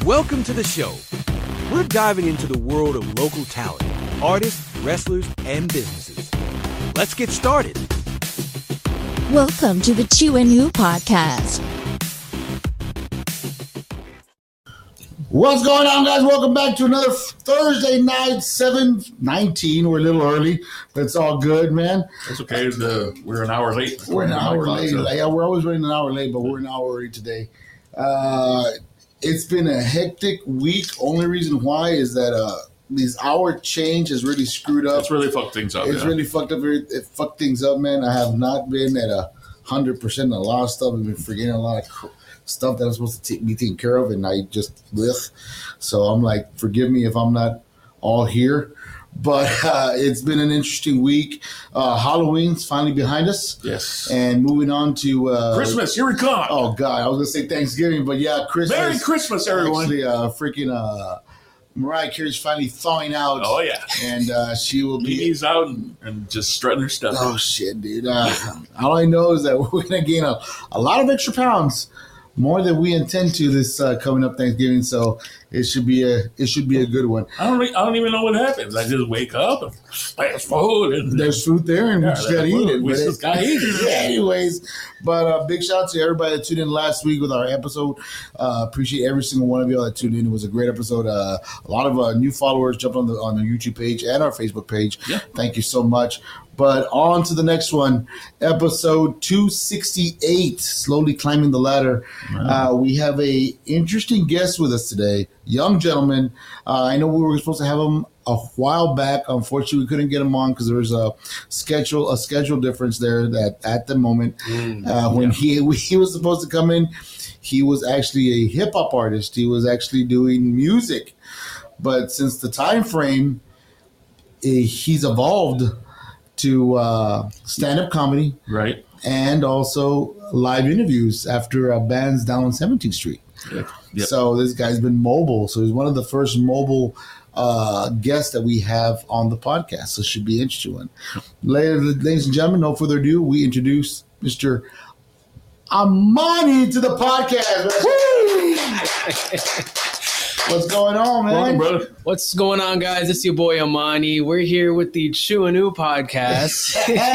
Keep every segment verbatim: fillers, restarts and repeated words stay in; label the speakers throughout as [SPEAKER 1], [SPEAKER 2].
[SPEAKER 1] Welcome to the show. We're diving into the world of local talent, artists, wrestlers, and businesses. Let's get started.
[SPEAKER 2] Welcome to the Chew and Who podcast.
[SPEAKER 3] What's going on, guys? Welcome back to another Thursday night, seven nineteen. We're a little early. That's all good, man.
[SPEAKER 4] That's okay. The, we're an hour late.
[SPEAKER 3] We're an hour late. So. Yeah, we're always running an hour late, but we're an hour early today. Uh, it's been a hectic week. Only reason why is that uh, this hour change has really screwed up.
[SPEAKER 4] It's really fucked things up.
[SPEAKER 3] It's
[SPEAKER 4] yeah.
[SPEAKER 3] really fucked up. It fucked things up, man. I have not been at a hundred percent. A lot of stuff. I've been forgetting a lot of cr- stuff that I'm supposed to t- be taken care of, and I just ugh. So I'm like, forgive me if I'm not all here. But uh, it's been an interesting week. Uh, Halloween's finally behind us.
[SPEAKER 4] Yes.
[SPEAKER 3] And moving on to uh,
[SPEAKER 4] Christmas. Here we come.
[SPEAKER 3] Oh God, I was gonna say Thanksgiving, but yeah, Christmas.
[SPEAKER 4] Merry Christmas, everyone.
[SPEAKER 3] Actually, uh, freaking uh, Mariah Carey's finally thawing out.
[SPEAKER 4] Oh yeah.
[SPEAKER 3] And uh, she will be.
[SPEAKER 4] He's out and, and just strutting her stuff.
[SPEAKER 3] Oh shit, dude! Uh, all I know is that we're gonna gain a, a lot of extra pounds. More than we intend to this uh, coming up Thanksgiving, so it should be a it should be a good one.
[SPEAKER 4] I don't I don't even know what happens. I just wake up and fast food and
[SPEAKER 3] there's food there, and
[SPEAKER 4] yeah,
[SPEAKER 3] we just gotta eat it.
[SPEAKER 4] We
[SPEAKER 3] but
[SPEAKER 4] just gotta eat it.
[SPEAKER 3] Yeah, anyways, but uh, big shout out to everybody that tuned in last week with our episode. Uh, appreciate every single one of y'all that tuned in. It was a great episode. Uh, a lot of uh, new followers jumped on the on the YouTube page and our Facebook page.
[SPEAKER 4] Yeah.
[SPEAKER 3] Thank you so much. But on to the next one, episode two sixty-eight, slowly climbing the ladder. Wow. Uh, we have a interesting guest with us today, young gentleman. Uh, I know we were supposed to have him a while back. Unfortunately, we couldn't get him on because there was a schedule a schedule difference there. That at the moment mm, uh, when yeah. he he was supposed to come in, he was actually a hip hop artist. He was actually doing music, but since the time frame, eh, he's evolved to uh, stand-up comedy,
[SPEAKER 4] right,
[SPEAKER 3] and also live interviews after uh, bands down on seventeenth Street. Yep. Yep. So this guy's been mobile. So he's one of the first mobile uh, guests that we have on the podcast. So it should be an interesting one. Ladies and gentlemen, no further ado, we introduce Mister Amani to the podcast. What's going on, man?
[SPEAKER 4] Welcome, brother.
[SPEAKER 5] What's going on, guys? It's your boy Amani. We're here with the Chew and Who podcast.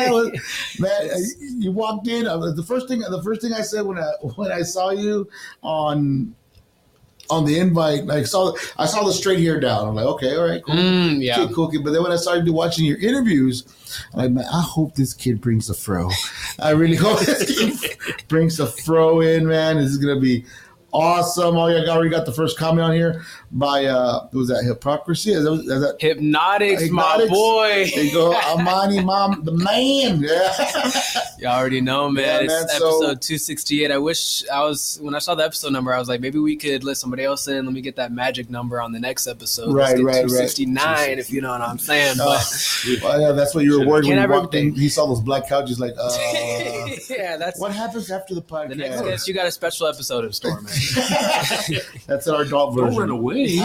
[SPEAKER 3] Man, you walked in. The first thing, the first thing I said when I when I saw you on on the invite, like saw I saw the straight hair down. I'm like, okay, all right, cool,
[SPEAKER 5] mm, yeah,
[SPEAKER 3] okay, cool. But then when I started watching your interviews, I'm like, man, I hope this kid brings the fro. I really hope this kid brings the fro in, man. This is gonna be awesome. Oh, yeah, I already got the first comment on here by, uh, was that Hypocrisy? Is that, is that
[SPEAKER 5] Hypnotics, Hypnotics, my boy.
[SPEAKER 3] There you go. Amani, mom, the man. Yeah.
[SPEAKER 5] You already know, man.
[SPEAKER 3] Yeah,
[SPEAKER 5] it's
[SPEAKER 3] man,
[SPEAKER 5] episode
[SPEAKER 3] so,
[SPEAKER 5] two sixty-eight. I wish I was, when I saw the episode number, I was like, maybe we could let somebody else in. Let me get that magic number on the next episode.
[SPEAKER 3] Right, right,
[SPEAKER 5] two sixty-nine,
[SPEAKER 3] right.
[SPEAKER 5] If you know what I'm saying.
[SPEAKER 3] Uh,
[SPEAKER 5] but,
[SPEAKER 3] well, yeah, that's what you were worried when you walked
[SPEAKER 5] everything.
[SPEAKER 3] in. He saw those black couches like, uh.
[SPEAKER 5] Yeah, that's.
[SPEAKER 3] What happens after the podcast?
[SPEAKER 5] The next guest, you got a special episode in store, man.
[SPEAKER 3] That's our adult version.
[SPEAKER 4] Don't run away.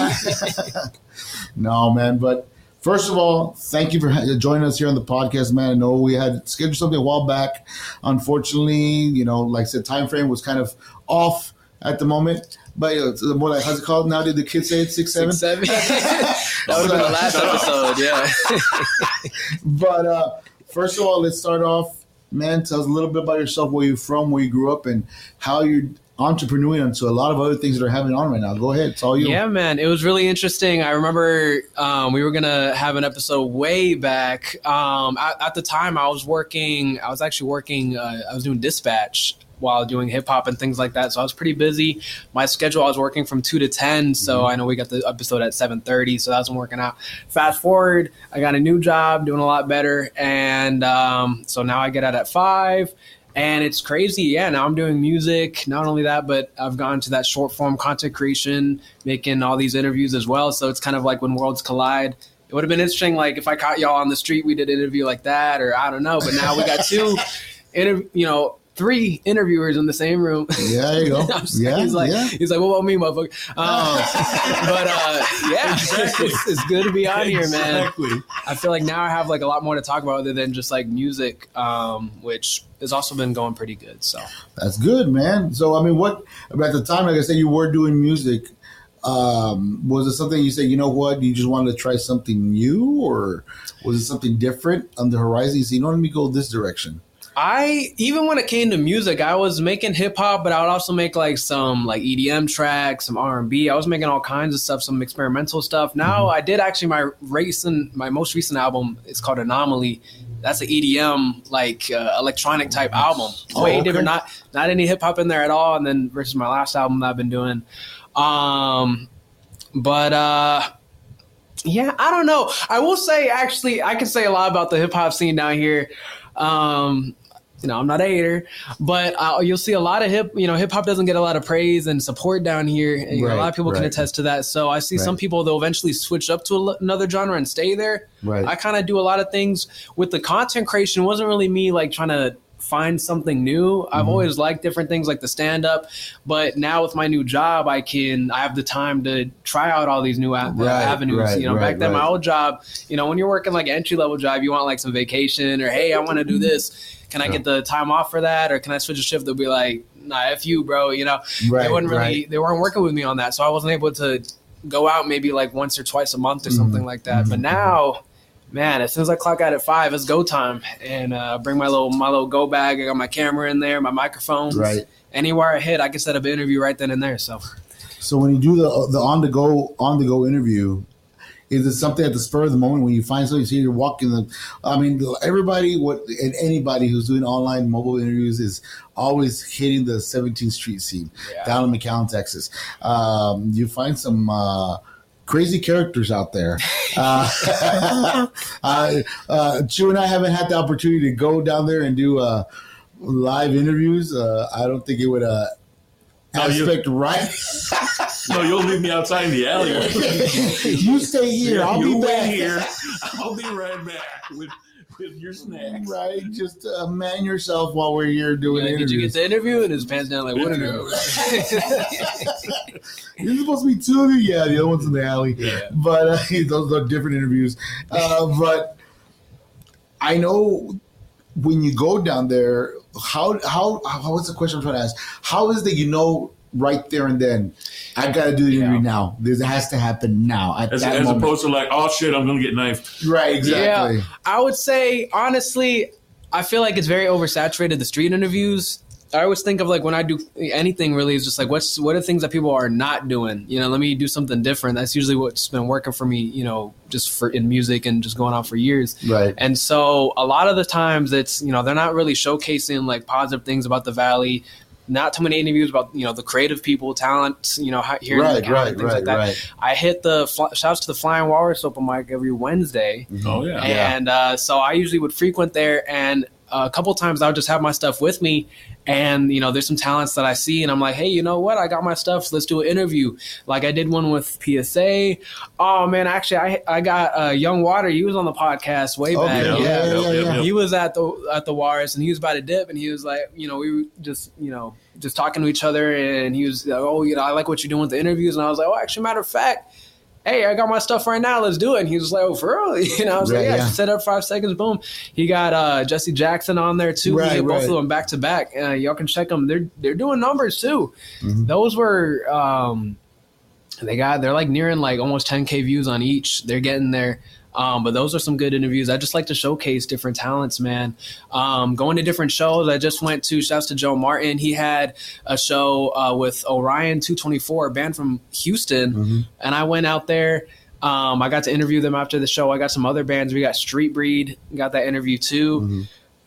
[SPEAKER 3] No, man, but first of all, thank you for joining us here on the podcast, man. I know we had scheduled something a while back. Unfortunately, you know, like I said, time frame was kind of off at the moment. But you know, what like, how's it called now? Did the kids say it? Six, seven?
[SPEAKER 5] Six, seven. That would have been the last episode, yeah.
[SPEAKER 3] But uh, first of all, let's start off, man. Tell us a little bit about yourself, where you're from, where you grew up, and how you're entrepreneuring into a lot of other things that are happening on right now. Go ahead. It's all you.
[SPEAKER 5] Yeah, man. It was really interesting. I remember um, we were going to have an episode way back. Um, at, at the time, I was working, I was actually working, uh, I was doing dispatch while doing hip hop and things like that. So I was pretty busy. My schedule, I was working from two to ten. So mm-hmm. I know we got the episode at seven thirty. So that wasn't working out. Fast forward, I got a new job, doing a lot better. And um, so now I get out at five. And it's crazy. Yeah, now I'm doing music. Not only that, but I've gone to that short form content creation, making all these interviews as well. So it's kind of like when worlds collide. It would have been interesting, like if I caught y'all on the street, we did an interview like that, or I don't know. But now we got two, inter- you know, three interviewers in the same room.
[SPEAKER 3] Yeah, there you go. Yeah,
[SPEAKER 5] he's like,
[SPEAKER 3] yeah.
[SPEAKER 5] he's like, what about me, motherfucker? Um, but uh, yeah,
[SPEAKER 4] exactly.
[SPEAKER 5] it's, it's good to be on here, man.
[SPEAKER 4] Exactly.
[SPEAKER 5] I feel like now I have like a lot more to talk about other than just like music, um, which has also been going pretty good. So
[SPEAKER 3] that's good, man. So I mean, what at the time, like I said, you were doing music. um, was it something you said, you know what, you just wanted to try something new, or was it something different on the horizon? You said, you know, let me go this direction.
[SPEAKER 5] I, even when it came to music, I was making hip hop, but I would also make like some like E D M tracks, some R and B. I was making all kinds of stuff, some experimental stuff. Now mm-hmm. I did actually my recent, my most recent album, it's called Anomaly. That's an E D M, like uh, electronic type album.
[SPEAKER 3] Oh,
[SPEAKER 5] Way
[SPEAKER 3] okay.
[SPEAKER 5] different, not not any hip hop in there at all. And then versus my last album that I've been doing. Um, but uh, yeah, I don't know. I will say, actually, I can say a lot about the hip hop scene down here. Um, you know, I'm not a hater, but uh, you'll see a lot of hip, you know, hip hop doesn't get a lot of praise and support down here. And, you know,
[SPEAKER 3] Right,
[SPEAKER 5] a lot of people can
[SPEAKER 3] right.
[SPEAKER 5] attest to that. So I see
[SPEAKER 3] Right.
[SPEAKER 5] some people, they'll eventually switch up to a, another genre and stay there.
[SPEAKER 3] Right.
[SPEAKER 5] I kind of do a lot of things with the content creation. It wasn't really me like trying to find something new. I've
[SPEAKER 3] Mm-hmm.
[SPEAKER 5] always liked different things like the stand up, but now with my new job, I can, I have the time to try out all these new a-
[SPEAKER 3] Right,
[SPEAKER 5] avenues.
[SPEAKER 3] right,
[SPEAKER 5] you know,
[SPEAKER 3] right,
[SPEAKER 5] back then, my
[SPEAKER 3] right.
[SPEAKER 5] old job, you know, when you're working like an entry level job, you want like some vacation or, hey, I want to do this. Can I
[SPEAKER 3] Sure.
[SPEAKER 5] get the time off for that? Or can I switch a shift? They'll be like, nah, F you, bro. You know,
[SPEAKER 3] Right,
[SPEAKER 5] they wouldn't really,
[SPEAKER 3] right.
[SPEAKER 5] they weren't working with me on that. So I wasn't able to go out maybe like once or twice a month or something like that. But now, man, as soon as I clock out at five, it's go time. And uh, bring my little my little go bag. I got my camera in there, my microphones.
[SPEAKER 3] Right.
[SPEAKER 5] Anywhere I hit, I can set up an interview right then and there. So
[SPEAKER 3] So when you do the the on the go on the go interview, is it something at the spur of the moment when you find something, you see you're walking the? I mean, everybody, what and anybody who's doing online mobile interviews is always hitting the seventeenth Street scene
[SPEAKER 5] Yeah.
[SPEAKER 3] down in McAllen, Texas. Um, you find some uh, crazy characters out there. Uh, uh, uh, Chu and I haven't had the opportunity to go down there and do uh, live interviews. Uh, I don't think it would. Uh,
[SPEAKER 4] No, you-
[SPEAKER 3] aspect right.
[SPEAKER 4] No, you'll leave me outside in the alleyway.
[SPEAKER 3] You stay here. I'll
[SPEAKER 4] you
[SPEAKER 3] be
[SPEAKER 4] wait
[SPEAKER 3] back.
[SPEAKER 4] here. I'll be right back with with your snacks.
[SPEAKER 3] Right, just uh, man yourself while we're here doing
[SPEAKER 5] yeah, did you
[SPEAKER 3] interviews.
[SPEAKER 5] get the interview? And his pants down like, what interview?
[SPEAKER 3] There's supposed to be two of you. Yeah, the other one's in the alley.
[SPEAKER 5] Yeah.
[SPEAKER 3] But uh, those are different interviews. Uh, but I know when you go down there, how how how what's the question I'm trying to ask? How is that you know right there and then I got to do the interview
[SPEAKER 5] Yeah.
[SPEAKER 3] now? This has to happen now at
[SPEAKER 4] As,
[SPEAKER 3] that
[SPEAKER 4] as
[SPEAKER 3] moment.
[SPEAKER 4] opposed to like, oh shit, I'm gonna get knifed.
[SPEAKER 3] Right, exactly.
[SPEAKER 5] Yeah, I would say honestly, I feel like it's very oversaturated. The street interviews. I always think of like when I do anything really is just like what's what are things that people are not doing. You know, let me do something different. That's usually what's been working for me. You know, just for in music and just going on for years.
[SPEAKER 3] Right.
[SPEAKER 5] And so a lot of the times it's you know they're not really showcasing like positive things about the Valley. Not too many interviews about you know the creative people, talent. You know, here in
[SPEAKER 3] Right,
[SPEAKER 5] the
[SPEAKER 3] right,
[SPEAKER 5] things
[SPEAKER 3] right,
[SPEAKER 5] like that.
[SPEAKER 3] right.
[SPEAKER 5] I hit the fl- shouts to the Flying Walrus open mic every Wednesday.
[SPEAKER 4] Oh yeah.
[SPEAKER 5] And uh, so I usually would frequent there, and uh, a couple times I would just have my stuff with me. And, you know, there's some talents that I see, and I'm like, hey, you know what? I got my stuff. So let's do an interview. Like I did one with P S A. Oh, man, actually, I I got uh, Young Water. He was on the podcast way
[SPEAKER 3] Okay,
[SPEAKER 5] back.
[SPEAKER 3] yeah, yeah, yeah,
[SPEAKER 4] Yep, yep,
[SPEAKER 3] yeah.
[SPEAKER 4] yep.
[SPEAKER 5] He was at the at the Walrus, and he was about to dip, and he was like, you know, we were just, you know, just talking to each other, and he was like, oh, you know, I like what you're doing with the interviews. And I was like, oh, actually, matter of fact, hey, I got my stuff right now. Let's do it. And he was like, oh, for real? You know, I was
[SPEAKER 3] Right,
[SPEAKER 5] like, yeah,
[SPEAKER 3] yeah.
[SPEAKER 5] set up five seconds. Boom. He got uh, Jesse Jackson on there too.
[SPEAKER 3] Right,
[SPEAKER 5] he hit both
[SPEAKER 3] right.
[SPEAKER 5] of them back to back. Uh, y'all can check them. They're they're doing numbers too.
[SPEAKER 3] Mm-hmm.
[SPEAKER 5] Those were um, they got they're like nearing like almost ten K views on each. They're getting there. Um, but those are some good interviews. I just like to showcase different talents, man. Um, going to different shows. I just went to, shouts to Joe Martin. He had a show uh, with Orion two twenty-four, a band from Houston.
[SPEAKER 3] Mm-hmm.
[SPEAKER 5] And I went out there. Um, I got to interview them after the show. I got some other bands. We got Street Breed. Got that interview too.
[SPEAKER 3] Mm-hmm.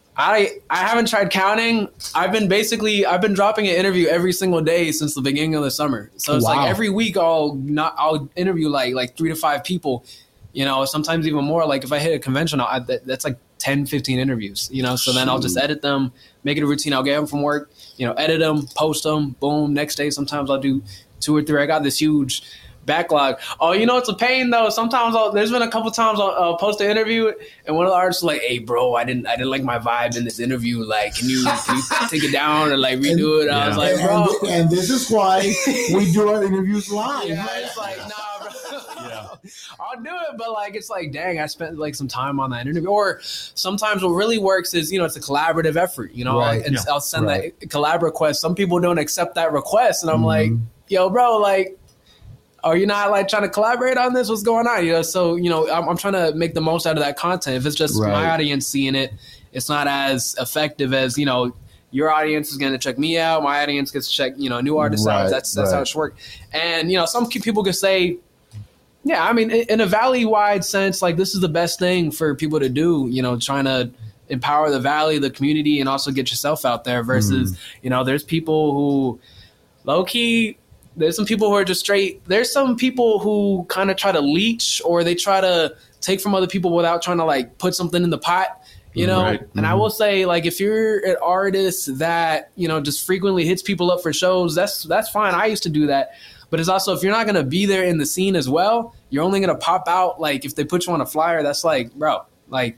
[SPEAKER 5] I I haven't tried counting. I've been basically I've been dropping an interview every single day since the beginning of the summer. So it's
[SPEAKER 3] Wow.
[SPEAKER 5] like every week I'll not I'll interview like like three to five people. You know, sometimes even more. Like if I hit a convention, I, that, that's like ten, fifteen interviews. You know, so then I'll just edit them, make it a routine. I'll get them from work. You know, edit them, post them. Boom. Next day, sometimes I'll do two or three. I got this huge backlog. Oh, you know, it's a pain though. Sometimes I'll, there's been a couple times I'll, I'll post an interview, and one of the artists is like, "Hey, bro, I didn't, I didn't like my vibe in this interview. Like, can you, can you take it down or like redo it?" I was
[SPEAKER 4] Yeah.
[SPEAKER 5] like,
[SPEAKER 3] and,
[SPEAKER 5] "Bro."
[SPEAKER 3] and, and this is why we do our interviews live.
[SPEAKER 5] Yeah, it's like, nah, bro.
[SPEAKER 4] Yeah.
[SPEAKER 5] I'll do it, but like, it's like, dang, I spent like some time on that interview. Or sometimes what really works is, you know, it's a collaborative effort, you know,
[SPEAKER 3] Right.
[SPEAKER 5] and
[SPEAKER 4] Yeah.
[SPEAKER 5] I'll send
[SPEAKER 3] Right.
[SPEAKER 5] that collab request. Some people don't accept that request, and I'm
[SPEAKER 3] Mhm.
[SPEAKER 5] like, yo, bro, like, are you not like trying to collaborate on this? What's going on? You know, so, you know, I'm, I'm trying to make the most out of that content. If it's just
[SPEAKER 3] Right.
[SPEAKER 5] my audience seeing it, it's not as effective as, you know, your audience is going to check me out. My audience gets to check, you know, new artists
[SPEAKER 3] Right,
[SPEAKER 5] out. That's that's
[SPEAKER 3] right.
[SPEAKER 5] how it should work. And, you know, some people could say, yeah, I mean, in in a valley-wide sense, like this is the best thing for people to do, you know, trying to empower the valley, the community, and also get yourself out there versus, you know, there's people who low-key, there's some people who are just straight, there's some people who kind of try to leech or they try to take from other people without trying to like put something in the pot. You know,
[SPEAKER 4] Right.
[SPEAKER 5] and I will say, like, if you're an artist that, you know, just frequently hits people up for shows, that's that's fine. I used to do that. But it's also, if you're not going to be there in the scene as well, you're only going to pop out, like, if they put you on a flyer, that's like, bro, like,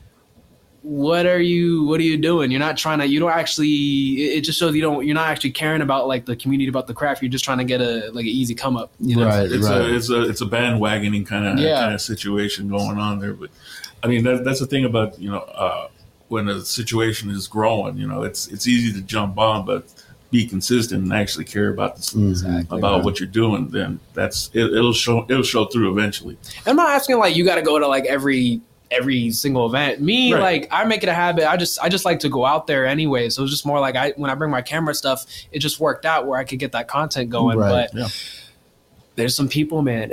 [SPEAKER 5] what are you, what are you doing? You're not trying to, you don't actually, it it just shows you don't, you're not actually caring about, like, the community, about the craft. You're just trying to get a, like, an easy come up, you know?
[SPEAKER 3] Right,
[SPEAKER 4] It's
[SPEAKER 3] right.
[SPEAKER 4] a it's a it's a bandwagoning kind of
[SPEAKER 5] Yeah.
[SPEAKER 4] kind of situation going on there. But I mean, that, that's the thing about, you know, uh, when a situation is growing, you know, it's it's easy to jump on, but be consistent and actually care about this,
[SPEAKER 5] Exactly,
[SPEAKER 4] about
[SPEAKER 5] right.
[SPEAKER 4] what you're doing. Then that's it, it'll show it'll show through eventually.
[SPEAKER 5] I'm not asking like you got to go to like every every single event. Me,
[SPEAKER 4] Right.
[SPEAKER 5] like I make it a habit. I just I just like to go out there anyway. So it's just more like I when I bring my camera stuff, it just worked out where I could get that content going.
[SPEAKER 3] Right.
[SPEAKER 5] But
[SPEAKER 4] Yeah.
[SPEAKER 5] there's some people, man.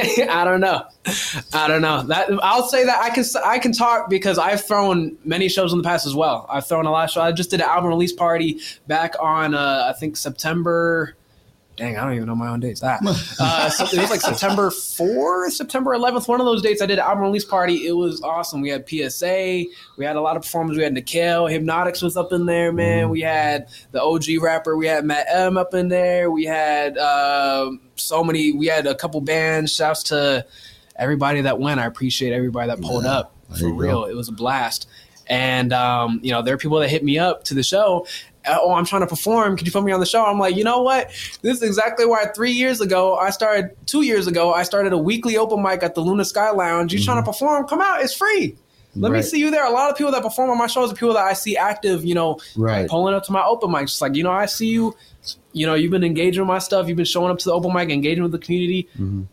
[SPEAKER 5] I don't know. I don't know. That I'll say that I can I can talk because I've thrown many shows in the past as well. I've thrown a lot of shows. I just did an album release party back on uh, I think September. Dang, I don't even know my own dates. Ah, uh, so it was like September fourth, September eleventh. One of those dates, I did an album release party. It was awesome. We had P S A. We had a lot of performers. We had Nikhil. Hypnotics was up in there, man. We had the O G rapper. We had Matt M up in there. We had uh, so many. We had a couple bands. Shouts to everybody that went. I appreciate everybody that pulled
[SPEAKER 3] Yeah,
[SPEAKER 5] up.
[SPEAKER 3] there
[SPEAKER 5] For
[SPEAKER 3] you go.
[SPEAKER 5] real. It was a blast. And, um, you know, there are people that hit me up to the show. Oh, I'm trying to perform. Could you put me on the show? I'm like, you know what? This is exactly why three years ago, I started, two years ago, I started a weekly open mic at the Luna Sky Lounge. You trying to perform? Come out. It's free. Let me
[SPEAKER 3] Right.
[SPEAKER 5] see you there. A lot of people that perform on my shows are people that I see active, you know,
[SPEAKER 3] Right.
[SPEAKER 5] pulling up to my open mics. Just like, you know, I see you. You know, you've been engaging with my stuff. You've been showing up to the open mic, engaging with the community.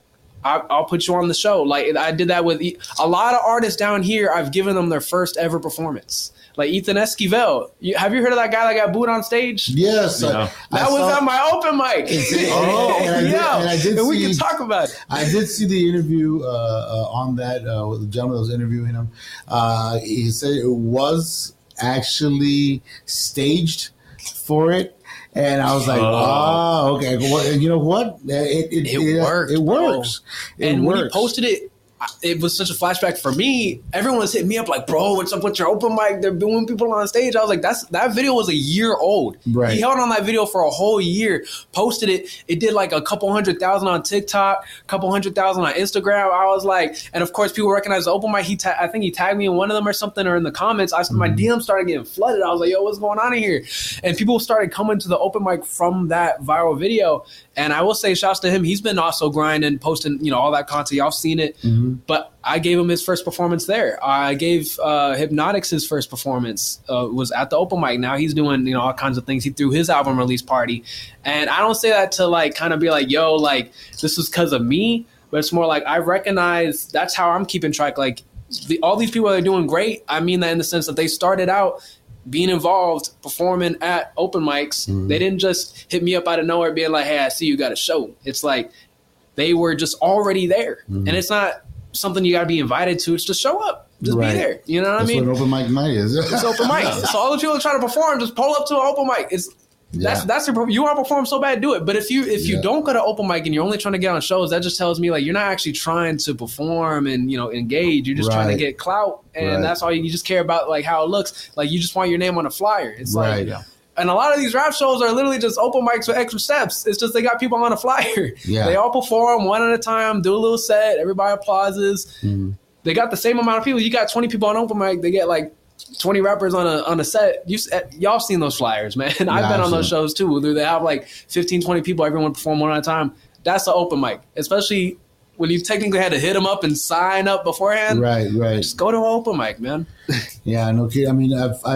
[SPEAKER 5] I, I'll put you on the show. Like I did that with e- a lot of artists down here. I've given them their first ever performance. Like Ethan Esquivel. You, have you heard of that guy that got booed on stage?
[SPEAKER 3] Yes. I-
[SPEAKER 4] Yeah.
[SPEAKER 3] I
[SPEAKER 5] That was
[SPEAKER 3] saw-
[SPEAKER 5] at my open mic.
[SPEAKER 3] Oh, and I did-
[SPEAKER 5] yeah,
[SPEAKER 3] and I did
[SPEAKER 5] we can
[SPEAKER 3] see-
[SPEAKER 5] talk about it.
[SPEAKER 3] I did see the interview uh, uh, on that uh, with the gentleman that was interviewing him. Uh, he said it was actually staged for it, and I was like,
[SPEAKER 4] Oh.
[SPEAKER 3] "Oh, okay." Well, you know what? It it,
[SPEAKER 5] It worked,
[SPEAKER 3] It
[SPEAKER 5] bro.
[SPEAKER 3] works. It
[SPEAKER 5] And when he
[SPEAKER 3] works.
[SPEAKER 5] posted it, I- it was such a flashback for me. Everyone was hitting me up like, bro, what's up with your open mic? They're booing people on stage. I was like, that's that video was a year old.
[SPEAKER 3] Right.
[SPEAKER 5] He held on that video for a whole year, posted it. It did like a couple hundred thousand on TikTok, a couple hundred thousand on Instagram. I was like, and of course, people recognize the open mic. He, ta- I think he tagged me in one of them or something, or in the comments. I my D M started getting flooded. I was like, yo, what's going on in here? And people started coming to the open mic from that viral video. And I will say, shouts to him. He's been also grinding, posting, you know, all that content. Y'all seen it. But I gave him his first performance there. I gave uh, Hypnotics his first performance. Uh, was at the open mic. Now he's doing, you know, all kinds of things. He threw his album release party. And I don't say that to like kind of be like, yo, like this is because of me. But it's more like I recognize that's how I'm keeping track. Like the, all these people that are doing great. I mean that in the sense that they started out being involved, performing at open mics. They didn't just hit me up out of nowhere being like, hey, I see you got a show. It's like they were just already there. And it's not something you got to be invited to. It's just show up. Just
[SPEAKER 3] Right.
[SPEAKER 5] be there. You know what
[SPEAKER 3] That's
[SPEAKER 5] I mean?
[SPEAKER 3] what open mic night is.
[SPEAKER 5] It's open mic. So all the people that try to perform, just pull up to an open mic. It's that's
[SPEAKER 3] Yeah.
[SPEAKER 5] that's your, you want to perform so bad, do it. But if you if you
[SPEAKER 3] Yeah.
[SPEAKER 5] don't go to open mic and you're only trying to get on shows, that just tells me like you're not actually trying to perform and you know engage. You're just trying to
[SPEAKER 3] Right.
[SPEAKER 5] get clout, and
[SPEAKER 3] Right.
[SPEAKER 5] that's all you, you just care about like how it looks. Like you just want your name on a flyer. It's
[SPEAKER 3] Right.
[SPEAKER 5] like. And a lot of these rap shows are literally just open mics with extra steps. It's just they got people on a flyer.
[SPEAKER 3] Yeah.
[SPEAKER 5] They all perform one at a time, do a little set, everybody applauses.
[SPEAKER 3] Mm-hmm.
[SPEAKER 5] They got the same amount of people. You got twenty people on open mic, they get like twenty rappers on a on a set. You y'all seen those flyers, man. I've
[SPEAKER 3] Yeah,
[SPEAKER 5] been
[SPEAKER 3] I've
[SPEAKER 5] on those
[SPEAKER 3] seen
[SPEAKER 5] shows too. Where they have like fifteen, twenty people, everyone perform one at a time. That's an open mic, especially when you technically had to hit them up and sign up beforehand.
[SPEAKER 3] Right, right.
[SPEAKER 5] Just go to an open mic, man.
[SPEAKER 3] Yeah, no kidding. I mean, I've I've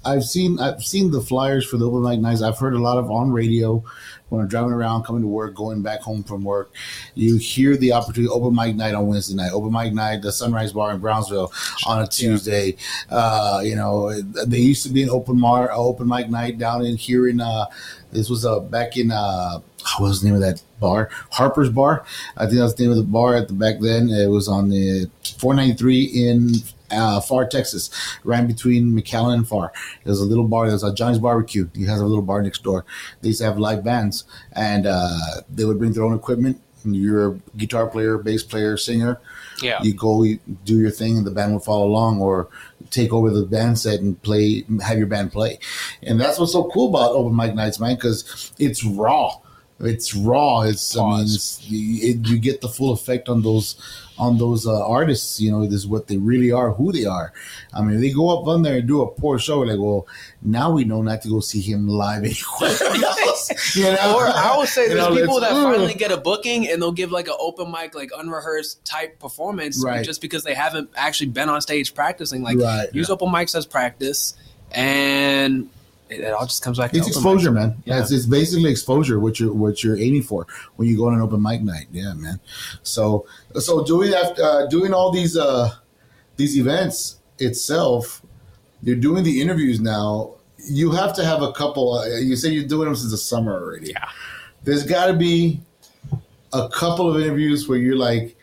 [SPEAKER 3] I've seen I've seen the flyers for the open mic nights. I've heard a lot of on radio when I'm driving around, coming to work, going back home from work. You hear the opportunity, open mic night on Wednesday night, open mic night, the Sunrise Bar in Brownsville on a Tuesday. Yeah. Uh, you know, there used to be an open mar, open mic night down in here in. Uh, this was uh, back in. Uh, what was the name of that bar? Harper's Bar. I think that's the name of the bar at the back then. It was on the four ninety-three in uh, Pharr, Texas, right between McAllen and Pharr. There's a little bar. There's a Johnny's Barbecue. He has a little bar next door. They used to have live bands, and uh, they would bring their own equipment. You're a guitar player, bass player, singer.
[SPEAKER 5] Yeah.
[SPEAKER 3] You go, you do your thing, and the band will follow along, or take over the band set and play, have your band play. And that's what's so cool about open mic nights, man, because it's raw. It's raw. It's Pause. I mean, it's, it, you get the full effect on those on those uh, artists. You know, this is what they really are, who they are. I mean, if they go up on there and do a poor show, like, well, now we know not to go see him live anywhere else. You know?
[SPEAKER 5] Or I would say there's
[SPEAKER 3] you know,
[SPEAKER 5] people that
[SPEAKER 3] uh,
[SPEAKER 5] finally get a booking and they'll give like an open mic, like unrehearsed type performance,
[SPEAKER 3] right.
[SPEAKER 5] just because they haven't actually been on stage practicing. Like,
[SPEAKER 3] right.
[SPEAKER 5] use
[SPEAKER 3] yeah.
[SPEAKER 5] open mics as practice, and it, it all just comes back to
[SPEAKER 3] it's
[SPEAKER 5] open
[SPEAKER 3] exposure,
[SPEAKER 5] mics.
[SPEAKER 3] man.
[SPEAKER 5] Yeah.
[SPEAKER 3] It's, it's basically exposure, what you're what you're aiming for when you go on an open mic night. Yeah, man. So so doing uh, doing all these uh, these events itself, you're doing the interviews now. You have to have a couple. Uh, you say you're doing them since the summer already.
[SPEAKER 5] Yeah.
[SPEAKER 3] There's got to be a couple of interviews where you're like,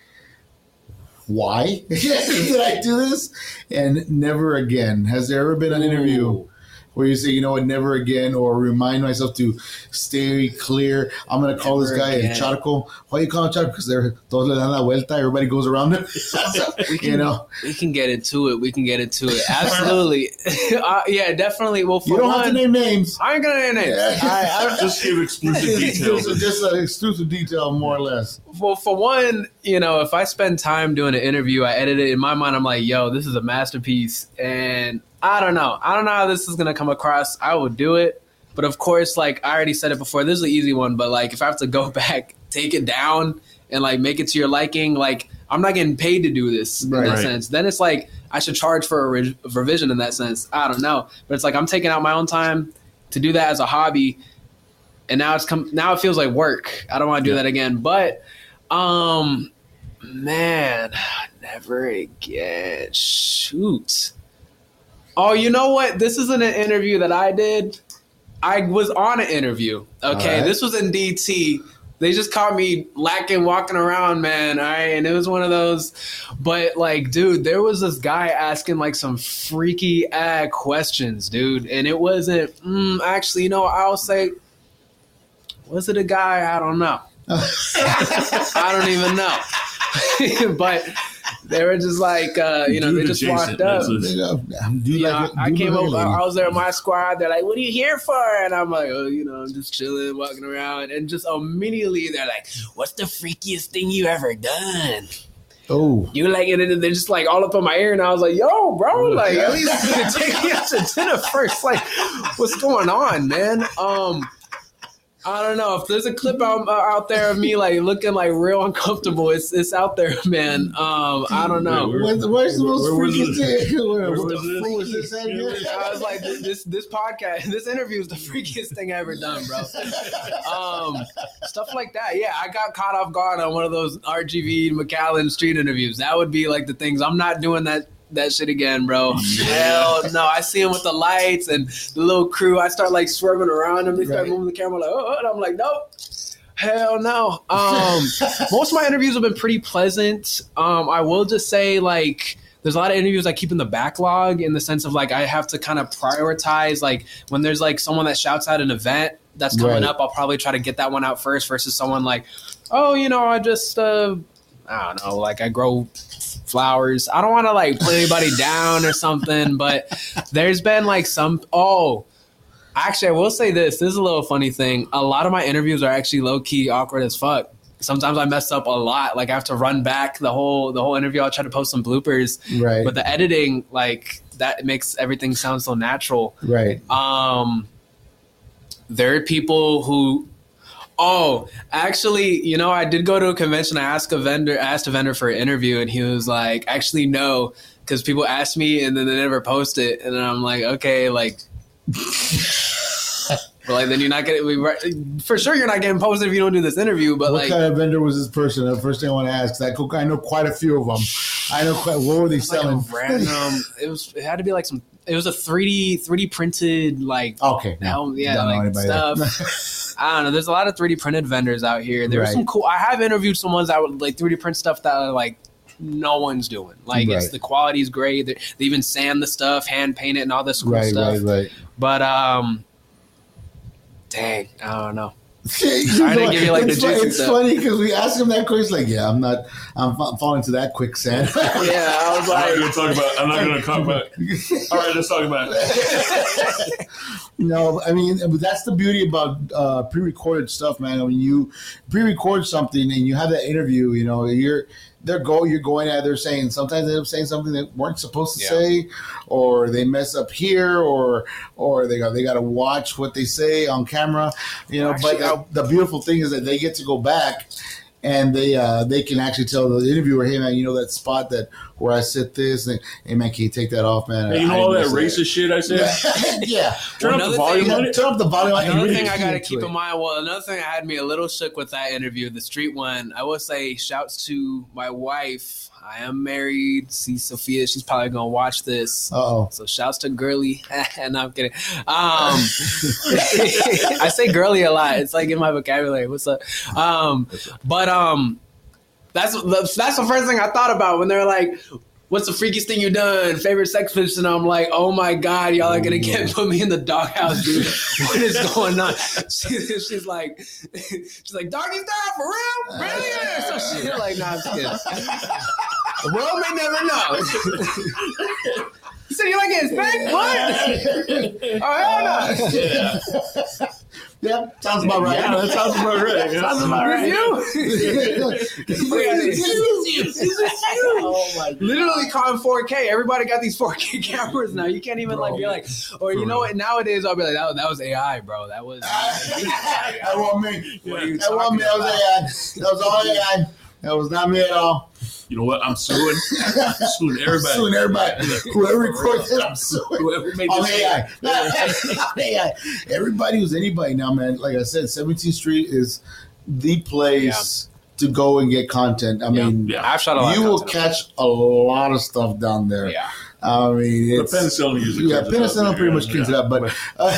[SPEAKER 3] why did I do this? And never again. Has there ever been an interview
[SPEAKER 5] Ooh.
[SPEAKER 3] where you say, you know what, never again, or remind myself to stay clear? I'm going to call
[SPEAKER 5] Never
[SPEAKER 3] this guy
[SPEAKER 5] again.
[SPEAKER 3] a charco. Why you call him charco? Because they're todos le dan la vuelta. Everybody goes around him.
[SPEAKER 5] We can,
[SPEAKER 3] you know,
[SPEAKER 5] we can get into it. We can get into it. Absolutely. uh, yeah, definitely. Well, for
[SPEAKER 3] you don't
[SPEAKER 5] one,
[SPEAKER 3] have to name names.
[SPEAKER 5] I ain't gonna name names.
[SPEAKER 3] Yeah.
[SPEAKER 5] I, I,
[SPEAKER 4] Just give exclusive details.
[SPEAKER 3] Just, just an exclusive detail, more or less.
[SPEAKER 5] Well, for one, you know, if I spend time doing an interview, I edit it. In my mind, I'm like, yo, this is a masterpiece. And I don't know. I don't know how this is going to come across. I would do it. But of course, like I already said it before, this is an easy one. But like if I have to go back, take it down and like make it to your liking, like I'm not getting paid to do this
[SPEAKER 3] Right.
[SPEAKER 5] in that
[SPEAKER 4] Right.
[SPEAKER 5] sense. Then it's like I should charge for a re- revision in that sense. I don't know. But it's like I'm taking out my own time to do that as a hobby. And now it's come. Now it feels like work. I don't want to do
[SPEAKER 4] Yeah.
[SPEAKER 5] that again. But, um, man, never again. Shoot. Oh, you know what? This isn't an interview that I did. I was on an interview. Okay,
[SPEAKER 3] All right.
[SPEAKER 5] this was in D T. They just caught me lacking, walking around, man. All right, and it was one of those. But like, dude, there was this guy asking like some freaky ass questions, dude, and it wasn't. Mm, actually, you know, I'll say. Was it a guy? I don't know. I don't even know. But they were just like, uh, you know,
[SPEAKER 4] Dude
[SPEAKER 5] they just
[SPEAKER 4] adjacent,
[SPEAKER 5] walked up.
[SPEAKER 4] that's
[SPEAKER 3] You know, do
[SPEAKER 5] You
[SPEAKER 3] like
[SPEAKER 5] know,
[SPEAKER 3] a-
[SPEAKER 5] I
[SPEAKER 3] do
[SPEAKER 5] came
[SPEAKER 3] like a
[SPEAKER 5] over.
[SPEAKER 3] lady.
[SPEAKER 5] I was there with my squad. They're like, "What are you here for?" And I'm like, "Oh, you know, I'm just chilling, walking around." And just immediately, they're like, "What's the freakiest thing you ever done?"
[SPEAKER 3] Oh,
[SPEAKER 5] You like it? And they're just like all up in my ear, and I was like, "Yo, bro, like at least take me out to dinner first. Like, what's going on, man?" Um. I don't know if there's a clip out, uh, out there of me like looking like real uncomfortable. It's it's out there, man. Um, I don't know.
[SPEAKER 4] Where-
[SPEAKER 3] where's, where's the most
[SPEAKER 4] where was
[SPEAKER 3] freaky
[SPEAKER 4] it?
[SPEAKER 3] thing? Where,
[SPEAKER 4] Where
[SPEAKER 3] what
[SPEAKER 4] was
[SPEAKER 3] the
[SPEAKER 4] it?
[SPEAKER 3] fool is this at here?
[SPEAKER 5] I was like, this, this this podcast, this interview is the freakiest thing I ever done, bro. Um, stuff like that. Yeah, I got caught off guard on one of those R G V McAllen street interviews. That would be like the things. I'm not doing that. That shit again, bro. Hell no. I see him with the lights and the little crew. I start like swerving around them. They start
[SPEAKER 3] Right.
[SPEAKER 5] moving the camera like, oh, and I'm like, nope. Hell no. Um, most of my interviews have been pretty pleasant. Um, I will just say like there's a lot of interviews I keep in the backlog in the sense of like I have to kind of prioritize like when there's like someone that shouts out an event that's coming
[SPEAKER 3] Right.
[SPEAKER 5] up, I'll probably try to get that one out first versus someone like, oh, you know, I just uh, I don't know, like I grow flowers. I don't want to like put anybody down or something, but there's been like some oh actually I will say this this is a little funny thing. A lot of my interviews are actually low-key awkward as fuck. Sometimes I mess up a lot. Like I have to run back the whole the whole interview. I'll try to post some bloopers,
[SPEAKER 3] Right.
[SPEAKER 5] but the editing like that makes everything sound so natural.
[SPEAKER 3] Right.
[SPEAKER 5] Um, there are people who, oh, actually, you know, I did go to a convention. I asked a vendor, I asked a vendor for an interview, and he was like, actually, no, because people asked me and then they never post it. And then I'm like, okay, like, But like, then you're not getting, we, for sure you're not getting posted if you don't do this interview. But
[SPEAKER 3] what
[SPEAKER 5] like,
[SPEAKER 3] kind of vendor was this person? The first thing I want to ask. I, I know quite a few of them. I know quite. What were they selling?
[SPEAKER 5] Like random. It was. It had to be like some. It was a three D three D printed like.
[SPEAKER 3] Okay.
[SPEAKER 5] No, yeah, like stuff. I don't know. There's a lot of three D printed vendors out here. There's right. some cool. I have interviewed some ones that would like three D print stuff that are like no one's doing. Like right. it's the quality is great. They, they even sand the stuff, hand paint it, and all this cool
[SPEAKER 3] right,
[SPEAKER 5] stuff.
[SPEAKER 3] Right, right,
[SPEAKER 5] But um. Dang, I don't know. I didn't give you like
[SPEAKER 3] it's
[SPEAKER 5] the juicy
[SPEAKER 3] It's
[SPEAKER 5] stuff.
[SPEAKER 3] funny because we asked him that question. Like, yeah, I'm not. I'm falling to that quicksand.
[SPEAKER 5] Yeah, I was like,
[SPEAKER 4] I'm not going to talk about. I'm not going to talk about. All right, let's talk about it.
[SPEAKER 3] No, I mean that's the beauty about uh, pre-recorded stuff, man. When you pre-record something and you have that interview, you know, you're. They're go. You're going at. They're saying sometimes they end up saying something they weren't supposed to yeah. say, or they mess up here, or or they got they got to watch what they say on camera, you know. Actually, but the, the beautiful thing is that they get to go back, and they uh, they can actually tell the interviewer, hey man, you know that spot that where I said this, and hey man, can you take that off, man?
[SPEAKER 4] Hey, you know all that racist that. shit I said?
[SPEAKER 3] Yeah.
[SPEAKER 4] Turn
[SPEAKER 5] well,
[SPEAKER 4] up the volume
[SPEAKER 5] thing,
[SPEAKER 4] on it.
[SPEAKER 3] Turn up the volume on it.
[SPEAKER 5] Another
[SPEAKER 3] really
[SPEAKER 5] thing I got to keep
[SPEAKER 3] it.
[SPEAKER 5] in mind, well, another thing that had me a little shook with that interview, the street one, I will say shouts to my wife. I am married. See Sophia, she's probably going to watch this.
[SPEAKER 3] Uh-oh.
[SPEAKER 5] So shouts to Girly. No, I'm kidding. Um, I say Girly a lot. It's like in my vocabulary. What's up? Um, but um, that's, that's the first thing I thought about when they're like, what's the freakiest thing you've done? Favorite sex position? I'm like, oh my God, y'all are going to get put me in the doghouse, dude. What is going on? She, she's like, she's like, doggy style for real? Really? Yeah. So she's like, nah, I'm just kidding. The world may never know. You said you like getting spanked? What? Oh, hell no.
[SPEAKER 3] Yeah. Yeah, sounds about right.
[SPEAKER 4] Yeah, that sounds about right. Yeah.
[SPEAKER 3] Sounds about right.
[SPEAKER 5] Oh my God. Literally calling four K. Everybody got these four K cameras now. You can't even bro. like be like, or you know what? Nowadays I'll be like, that, that was A I, bro. That was.
[SPEAKER 3] That wasn't me.
[SPEAKER 5] What are you
[SPEAKER 3] that wasn't me. That was A I. That was all A I. That was not me at all.
[SPEAKER 4] You know what? I'm suing. I'm suing everybody.
[SPEAKER 3] Suing everybody. Whoever recorded it, I'm suing.
[SPEAKER 4] Whoever made
[SPEAKER 3] on
[SPEAKER 4] this
[SPEAKER 3] A I. A I. Everybody who's anybody now, man. Like I said, seventeenth Street is the place yeah. to go and get content. I
[SPEAKER 5] yeah.
[SPEAKER 3] mean,
[SPEAKER 5] yeah. I've shot a lot
[SPEAKER 3] you
[SPEAKER 5] of
[SPEAKER 3] will catch a lot of stuff down there.
[SPEAKER 5] Yeah.
[SPEAKER 3] I mean, it's,
[SPEAKER 4] the penicillin usually
[SPEAKER 3] yeah, penicillin pretty much cleans it up. But uh,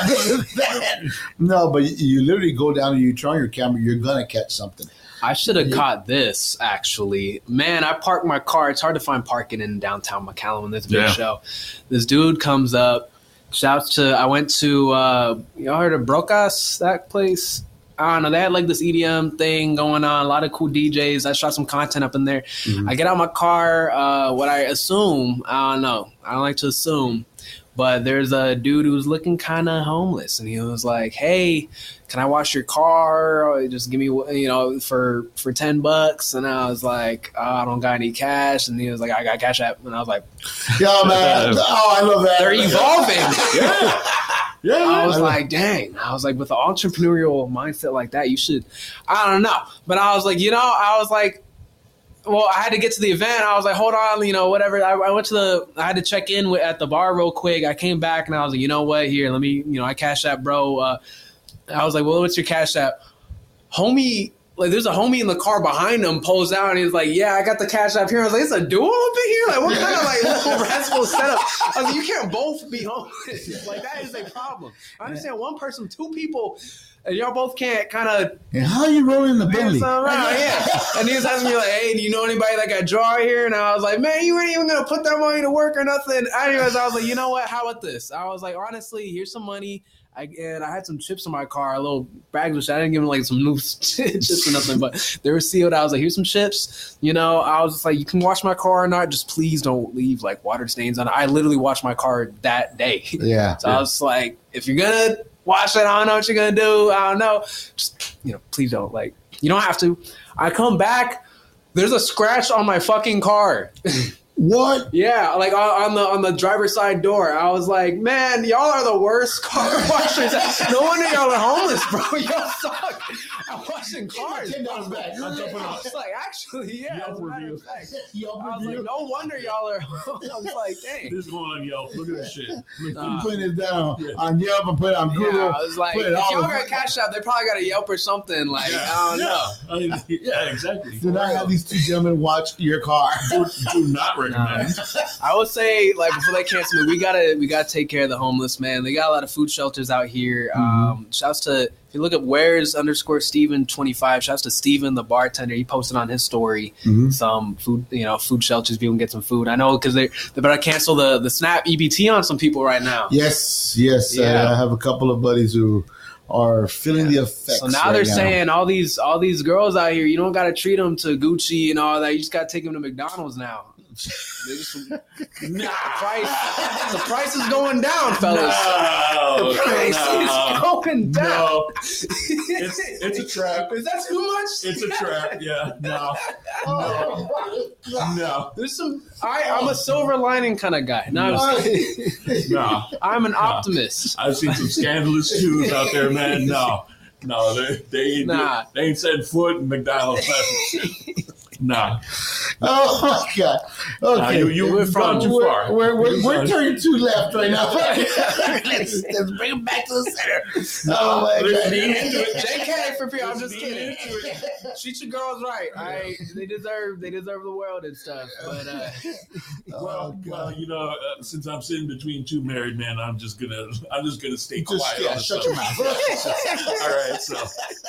[SPEAKER 3] no, but you literally go down and you turn on your camera, you're gonna catch something.
[SPEAKER 5] I should have yeah. caught this, actually. Man, I parked my car. It's hard to find parking in downtown McAllen when there's a big yeah. show. This dude comes up, shouts to, I went to, uh, y'all heard of Brocas, that place? I don't know. They had like this E D M thing going on, a lot of cool D Js. I shot some content up in there. Mm-hmm. I get out my car, uh, what I assume, I don't know. I don't like to assume. But there's a dude who's looking kind of homeless, and he was like, "Hey, can I wash your car? Or just give me, you know, for for ten bucks." And I was like, oh, "I don't got any cash." And he was like, "I got Cash App." And I was like,
[SPEAKER 3] "Yo, man, oh, I love that."
[SPEAKER 5] They're evolving.
[SPEAKER 3] yeah. Yeah,
[SPEAKER 5] I was I like, dang. I was like, with the entrepreneurial mindset like that, you should. I don't know, but I was like, you know, I was like. Well, I had to get to the event. I was like, hold on, you know, whatever. I, I went to the, I had to check in with, at the bar real quick. I came back and I was like, you know what? Here, let me, you know, I Cash App, bro. Uh, I was like, well, what's your Cash App? Homie, like, there's a homie in the car behind him, pulls out, and he's like, yeah, I got the Cash App here. I was like, it's a duo up in here? Like, what kind of, like, little rascal setup? I was like, you can't both be homeless. Like, that is a problem. I understand one person, two people, and y'all both can't kind of.
[SPEAKER 3] And how are you rolling the Bentley?
[SPEAKER 5] Yeah. And he was asking me like, "Hey, do you know anybody that got draw here?" And I was like, "Man, you ain't even gonna put that money to work or nothing." Anyways, I was like, "You know what? How about this?" I was like, "Honestly, here's some money." I, and I had some chips in my car, a little bags of shit. I didn't give him like some loose chips or nothing, but they were sealed. I was like, "Here's some chips." You know, I was just like, "You can wash my car or not. Just please don't leave like water stains on it." I literally washed my car that day.
[SPEAKER 3] Yeah.
[SPEAKER 5] So
[SPEAKER 3] yeah.
[SPEAKER 5] I was like, "If you're gonna watch it, I don't know what you're gonna do. I don't know. Just, you know, please don't. Like, you don't have to." I come back, there's a scratch on my fucking car.
[SPEAKER 3] What?
[SPEAKER 5] Yeah, like on, on the on the driver's side door. I was like, man, y'all are the worst car washers. No wonder y'all are homeless, bro. Y'all suck. I'm washing cars.
[SPEAKER 3] ten dollars back.
[SPEAKER 5] I was like, actually, yeah.
[SPEAKER 4] Yelp review.
[SPEAKER 5] Fact,
[SPEAKER 3] Yelp
[SPEAKER 5] I was
[SPEAKER 3] review.
[SPEAKER 5] like, no wonder y'all are. I was like, dang.
[SPEAKER 4] This is going on Yelp. Look at this shit.
[SPEAKER 3] I'm putting it down on Yelp and put it on Google.
[SPEAKER 5] Yeah, I was like,
[SPEAKER 3] put
[SPEAKER 5] if
[SPEAKER 3] it all
[SPEAKER 5] y'all
[SPEAKER 3] over.
[SPEAKER 5] got a Cash App, they probably got a Yelp or something. Like,
[SPEAKER 4] Yeah.
[SPEAKER 5] I don't
[SPEAKER 4] yeah.
[SPEAKER 5] know.
[SPEAKER 4] I mean, yeah, exactly.
[SPEAKER 3] Do not have these two gentlemen watch your car.
[SPEAKER 4] do, do not recommend.
[SPEAKER 5] I would say, like, before they cancel me, we gotta we gotta take care of the homeless, man. They got a lot of food shelters out here.
[SPEAKER 3] Mm-hmm.
[SPEAKER 5] Um, shouts to, if you look at where's underscore Steven twenty-five, shouts to Steven, the bartender. He posted on his story
[SPEAKER 3] Mhm.
[SPEAKER 5] some food, you know, food shelters. People can get some food. I know because they they better cancel the the SNAP E B T on some people right now.
[SPEAKER 3] Yes, yes.
[SPEAKER 5] Yeah.
[SPEAKER 3] I have a couple of buddies who are feeling the effects.
[SPEAKER 5] So now
[SPEAKER 3] right
[SPEAKER 5] they're saying all these all these girls out here, you don't got to treat them to Gucci and all that. You just got to take them to McDonald's now. They just, nah. the price the price is going down, fellas.
[SPEAKER 4] No,
[SPEAKER 5] The price
[SPEAKER 4] no,
[SPEAKER 5] is going down.
[SPEAKER 4] no. It's it's a trap.
[SPEAKER 5] Is that too much?
[SPEAKER 4] It's a trap. Yeah. No. No. No.
[SPEAKER 5] There's some. I, I'm a silver lining kind of guy. No, I'm, just-
[SPEAKER 4] No.
[SPEAKER 5] I'm an optimist.
[SPEAKER 4] I've seen some scandalous Jews out there, man. No. No, they they ain't,
[SPEAKER 5] Nah.
[SPEAKER 4] they ain't setting foot in McDonald's. Nah.
[SPEAKER 3] Oh my God! Okay,
[SPEAKER 4] Nah, you you went from too
[SPEAKER 3] we're,
[SPEAKER 4] far.
[SPEAKER 3] We're, we're,
[SPEAKER 4] You
[SPEAKER 3] we're
[SPEAKER 4] done-
[SPEAKER 3] turning two left right now. let's, let's bring it back to the center. Oh my
[SPEAKER 4] Let's
[SPEAKER 3] God!
[SPEAKER 4] lean into it.
[SPEAKER 5] J K for people. I'm
[SPEAKER 4] Let's
[SPEAKER 5] just
[SPEAKER 4] lean
[SPEAKER 5] kidding.
[SPEAKER 4] into it.
[SPEAKER 5] Treat your girls right. I they deserve they deserve the world and stuff. But uh,
[SPEAKER 3] Oh,
[SPEAKER 4] Well,
[SPEAKER 3] God.
[SPEAKER 4] well, you know, uh, since I'm sitting between two married men, I'm just gonna, I'm just gonna stay
[SPEAKER 3] Just
[SPEAKER 4] quiet.
[SPEAKER 3] yeah,
[SPEAKER 4] on the
[SPEAKER 3] shut your
[SPEAKER 4] subject.
[SPEAKER 3] mouth.
[SPEAKER 4] All right, so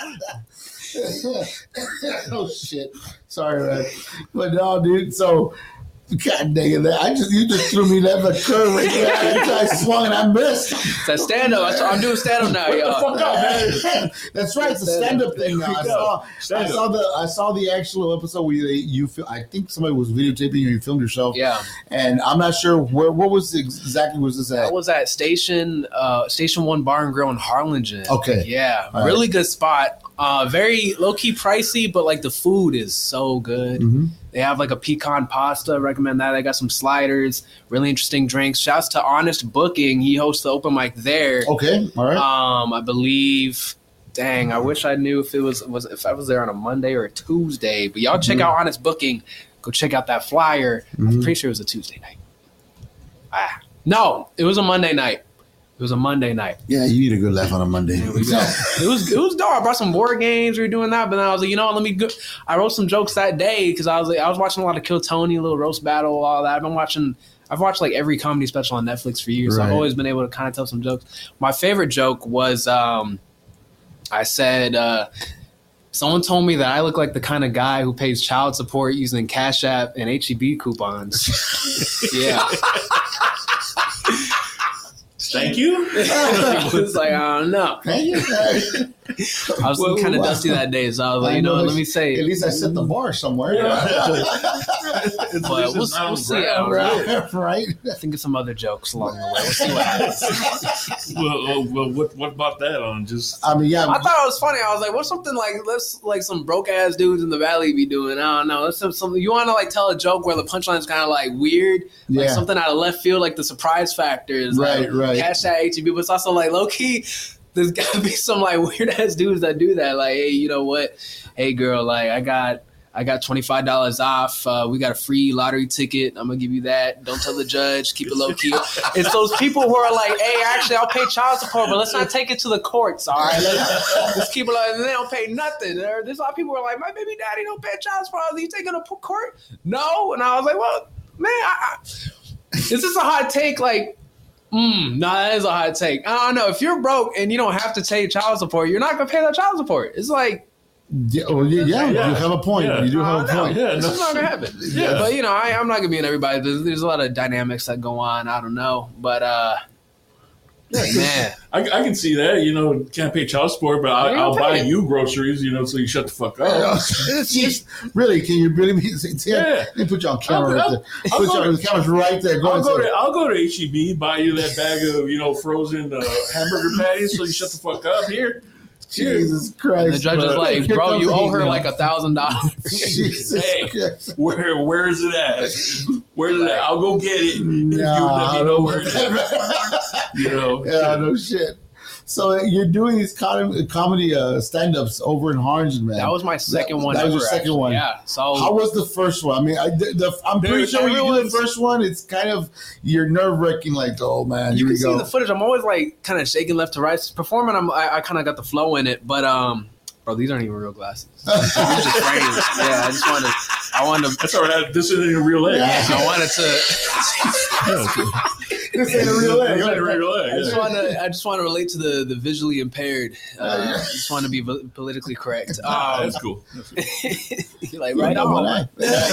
[SPEAKER 3] Oh shit! Sorry, man. But no, dude. So, God dang it! I just you just threw me that much curve right there. I swung and I missed.
[SPEAKER 5] it's that stand up. I'm doing stand up now, y'all.
[SPEAKER 4] fuck up, man.
[SPEAKER 3] That's right. It's a stand-up thing now. I saw, I
[SPEAKER 4] Stand-up.
[SPEAKER 3] saw the I saw the actual episode where you, you fil- I think somebody was videotaping you. You filmed yourself.
[SPEAKER 5] Yeah.
[SPEAKER 3] And I'm not sure where. What was the, exactly was this
[SPEAKER 5] I
[SPEAKER 3] at?
[SPEAKER 5] was at Station uh, Station One Bar and Grill in Harlingen.
[SPEAKER 3] Okay.
[SPEAKER 5] Yeah,
[SPEAKER 3] All
[SPEAKER 5] really good spot. Uh, very low key pricey, but like the food is so good.
[SPEAKER 3] Mm-hmm.
[SPEAKER 5] They have like a pecan pasta. Recommend that. They got some sliders. Really interesting drinks. Shouts to Honest Booking. He hosts the open mic there.
[SPEAKER 3] Okay. All right.
[SPEAKER 5] Um, I believe. Dang, I wish I knew if it was was if I was there on a Monday or a Tuesday. But y'all check out Honest Booking. Go check out that flyer. I'm pretty sure it was a Tuesday night. Ah, no, it was a Monday night. It was a Monday night.
[SPEAKER 3] yeah, you need a good laugh on a Monday.
[SPEAKER 5] There we go. It was it was dope. I brought some board games. We were doing that, but then I was like, you know what? Let me go. I wrote some jokes that day because I was like, I was watching a lot of Kill Tony, a little roast battle, all that. I've been watching. I've watched like every comedy special on Netflix for years. So I've
[SPEAKER 3] Right.
[SPEAKER 5] always been able to kind of tell some jokes. My favorite joke was um, I said uh, someone told me that I look like the kind of guy who pays child support using Cash App and H E B coupons. Yeah.
[SPEAKER 4] thank you.
[SPEAKER 5] It was like, I don't know.
[SPEAKER 3] Thank you.
[SPEAKER 5] I was
[SPEAKER 3] Well,
[SPEAKER 5] kind of
[SPEAKER 3] well,
[SPEAKER 5] dusty that day, so I was like,
[SPEAKER 3] I
[SPEAKER 5] you know,
[SPEAKER 3] know
[SPEAKER 5] what, let
[SPEAKER 3] it's-
[SPEAKER 5] me say
[SPEAKER 3] At least I set the bar somewhere.
[SPEAKER 4] It's,
[SPEAKER 5] But
[SPEAKER 4] it's
[SPEAKER 5] we'll-
[SPEAKER 4] just not on
[SPEAKER 5] we'll
[SPEAKER 4] the
[SPEAKER 5] see
[SPEAKER 4] ground.
[SPEAKER 3] right. Right.
[SPEAKER 5] think of some other jokes along the way. We'll see what happens.
[SPEAKER 4] Well, well, well, what what about that on just?
[SPEAKER 3] I mean, yeah.
[SPEAKER 5] I thought it was funny. I was like, what's something like let's like some broke ass dudes in the valley be doing? I don't know. Let's have something you want to like tell a joke where the punchline's kind of like weird, like
[SPEAKER 3] Yeah.
[SPEAKER 5] something out of left field, like the surprise factor is
[SPEAKER 3] Right,
[SPEAKER 5] like,
[SPEAKER 3] right.
[SPEAKER 5] Cash that H E B, but it's also like low key. There's got to be some like weird ass dudes that do that. Like, hey, you know what? Hey, girl, like I got. I got twenty-five dollars off. Uh, we got a free lottery ticket. I'm going to give you that. Don't tell the judge. Keep it low key. It's those people who are like, hey, actually, I'll pay child support, but let's not take it to the courts, all right? Let's, let's keep it low. And they don't pay nothing. There, there's a lot of people who are like, my baby daddy don't pay child support. Are you taking it to court? No. And I was like, well, man, I, I, is this a hot take? Like, mm, no, that is a hot take. I don't know. If you're broke and you don't have to pay child support, you're not going to pay that child support. It's like,
[SPEAKER 3] Yeah, well, yeah, yeah,
[SPEAKER 4] Yeah.
[SPEAKER 3] you have a point.
[SPEAKER 4] Yeah.
[SPEAKER 3] You do have a
[SPEAKER 5] Oh, no,
[SPEAKER 3] point.
[SPEAKER 4] Yeah,
[SPEAKER 5] it's
[SPEAKER 4] no.
[SPEAKER 5] just not gonna happen.
[SPEAKER 4] Yeah.
[SPEAKER 5] But you know, I, I'm not gonna be in everybody. There's, there's a lot of dynamics that go on. I don't know, but uh, man,
[SPEAKER 4] I, I can see that. You know, can't pay child support, but I,
[SPEAKER 5] You
[SPEAKER 4] I'll
[SPEAKER 5] don't
[SPEAKER 4] buy
[SPEAKER 5] pay.
[SPEAKER 4] you groceries. You know, so you shut the fuck up.
[SPEAKER 3] It's just, really, can you really be? Yeah.
[SPEAKER 4] Yeah.
[SPEAKER 3] Let me put you on camera.
[SPEAKER 4] I'll-
[SPEAKER 3] right
[SPEAKER 4] I'll-
[SPEAKER 3] there.
[SPEAKER 4] I'll
[SPEAKER 3] Put
[SPEAKER 4] go
[SPEAKER 3] you on,
[SPEAKER 4] to-
[SPEAKER 3] the camera's right there. Go
[SPEAKER 4] I'll go
[SPEAKER 3] ahead.
[SPEAKER 4] to I'll go to H E B, buy you that bag of you know frozen uh, hamburger patties, so you shut the fuck up. Here,
[SPEAKER 3] Jesus Christ.
[SPEAKER 5] And the judge is like,
[SPEAKER 3] Here
[SPEAKER 5] bro,
[SPEAKER 3] comes
[SPEAKER 5] you
[SPEAKER 3] the
[SPEAKER 5] owe
[SPEAKER 3] heat
[SPEAKER 5] her
[SPEAKER 3] now.
[SPEAKER 5] like a thousand dollars.
[SPEAKER 3] Jesus
[SPEAKER 4] Hey,
[SPEAKER 3] Christ.
[SPEAKER 4] Where where is it at? Where is it at? I'll go get it. If you
[SPEAKER 3] Nah,
[SPEAKER 4] let me know where it is. You know.
[SPEAKER 3] Yeah, no shit. So you're doing these comedy, comedy uh, stand-ups over in Harlingen, man.
[SPEAKER 5] That was my second
[SPEAKER 3] That-
[SPEAKER 5] one.
[SPEAKER 3] that was
[SPEAKER 5] ever,
[SPEAKER 3] your second
[SPEAKER 5] actually.
[SPEAKER 3] one.
[SPEAKER 5] Yeah. So
[SPEAKER 3] How was the first one? I mean, I, the, the, I'm pretty
[SPEAKER 5] Dude,
[SPEAKER 3] sure when you do the
[SPEAKER 5] everyone's-
[SPEAKER 3] first one, it's kind of, you're nerve-wracking, like, oh, man,
[SPEAKER 5] you
[SPEAKER 3] here
[SPEAKER 5] can
[SPEAKER 3] we
[SPEAKER 5] see
[SPEAKER 3] go.
[SPEAKER 5] the footage. I'm always like kind of shaking left to right. Performing, I'm, I, I kind of got the flow in it, but um, bro, these aren't even real glasses. These are just frames. Yeah, I just wanted, I wanted to,
[SPEAKER 4] That's all right. This isn't a real leg.
[SPEAKER 3] Yeah.
[SPEAKER 5] I wanted to.
[SPEAKER 3] This ain't a real
[SPEAKER 4] This
[SPEAKER 3] leg.
[SPEAKER 4] ain't a real leg.
[SPEAKER 5] I just
[SPEAKER 4] yeah.
[SPEAKER 5] want to. I just want to relate to the, the visually impaired. Uh, I just want to be vo- politically correct.
[SPEAKER 4] Ah,
[SPEAKER 5] Um,
[SPEAKER 4] that's cool. That's cool.
[SPEAKER 5] you're like right on, um,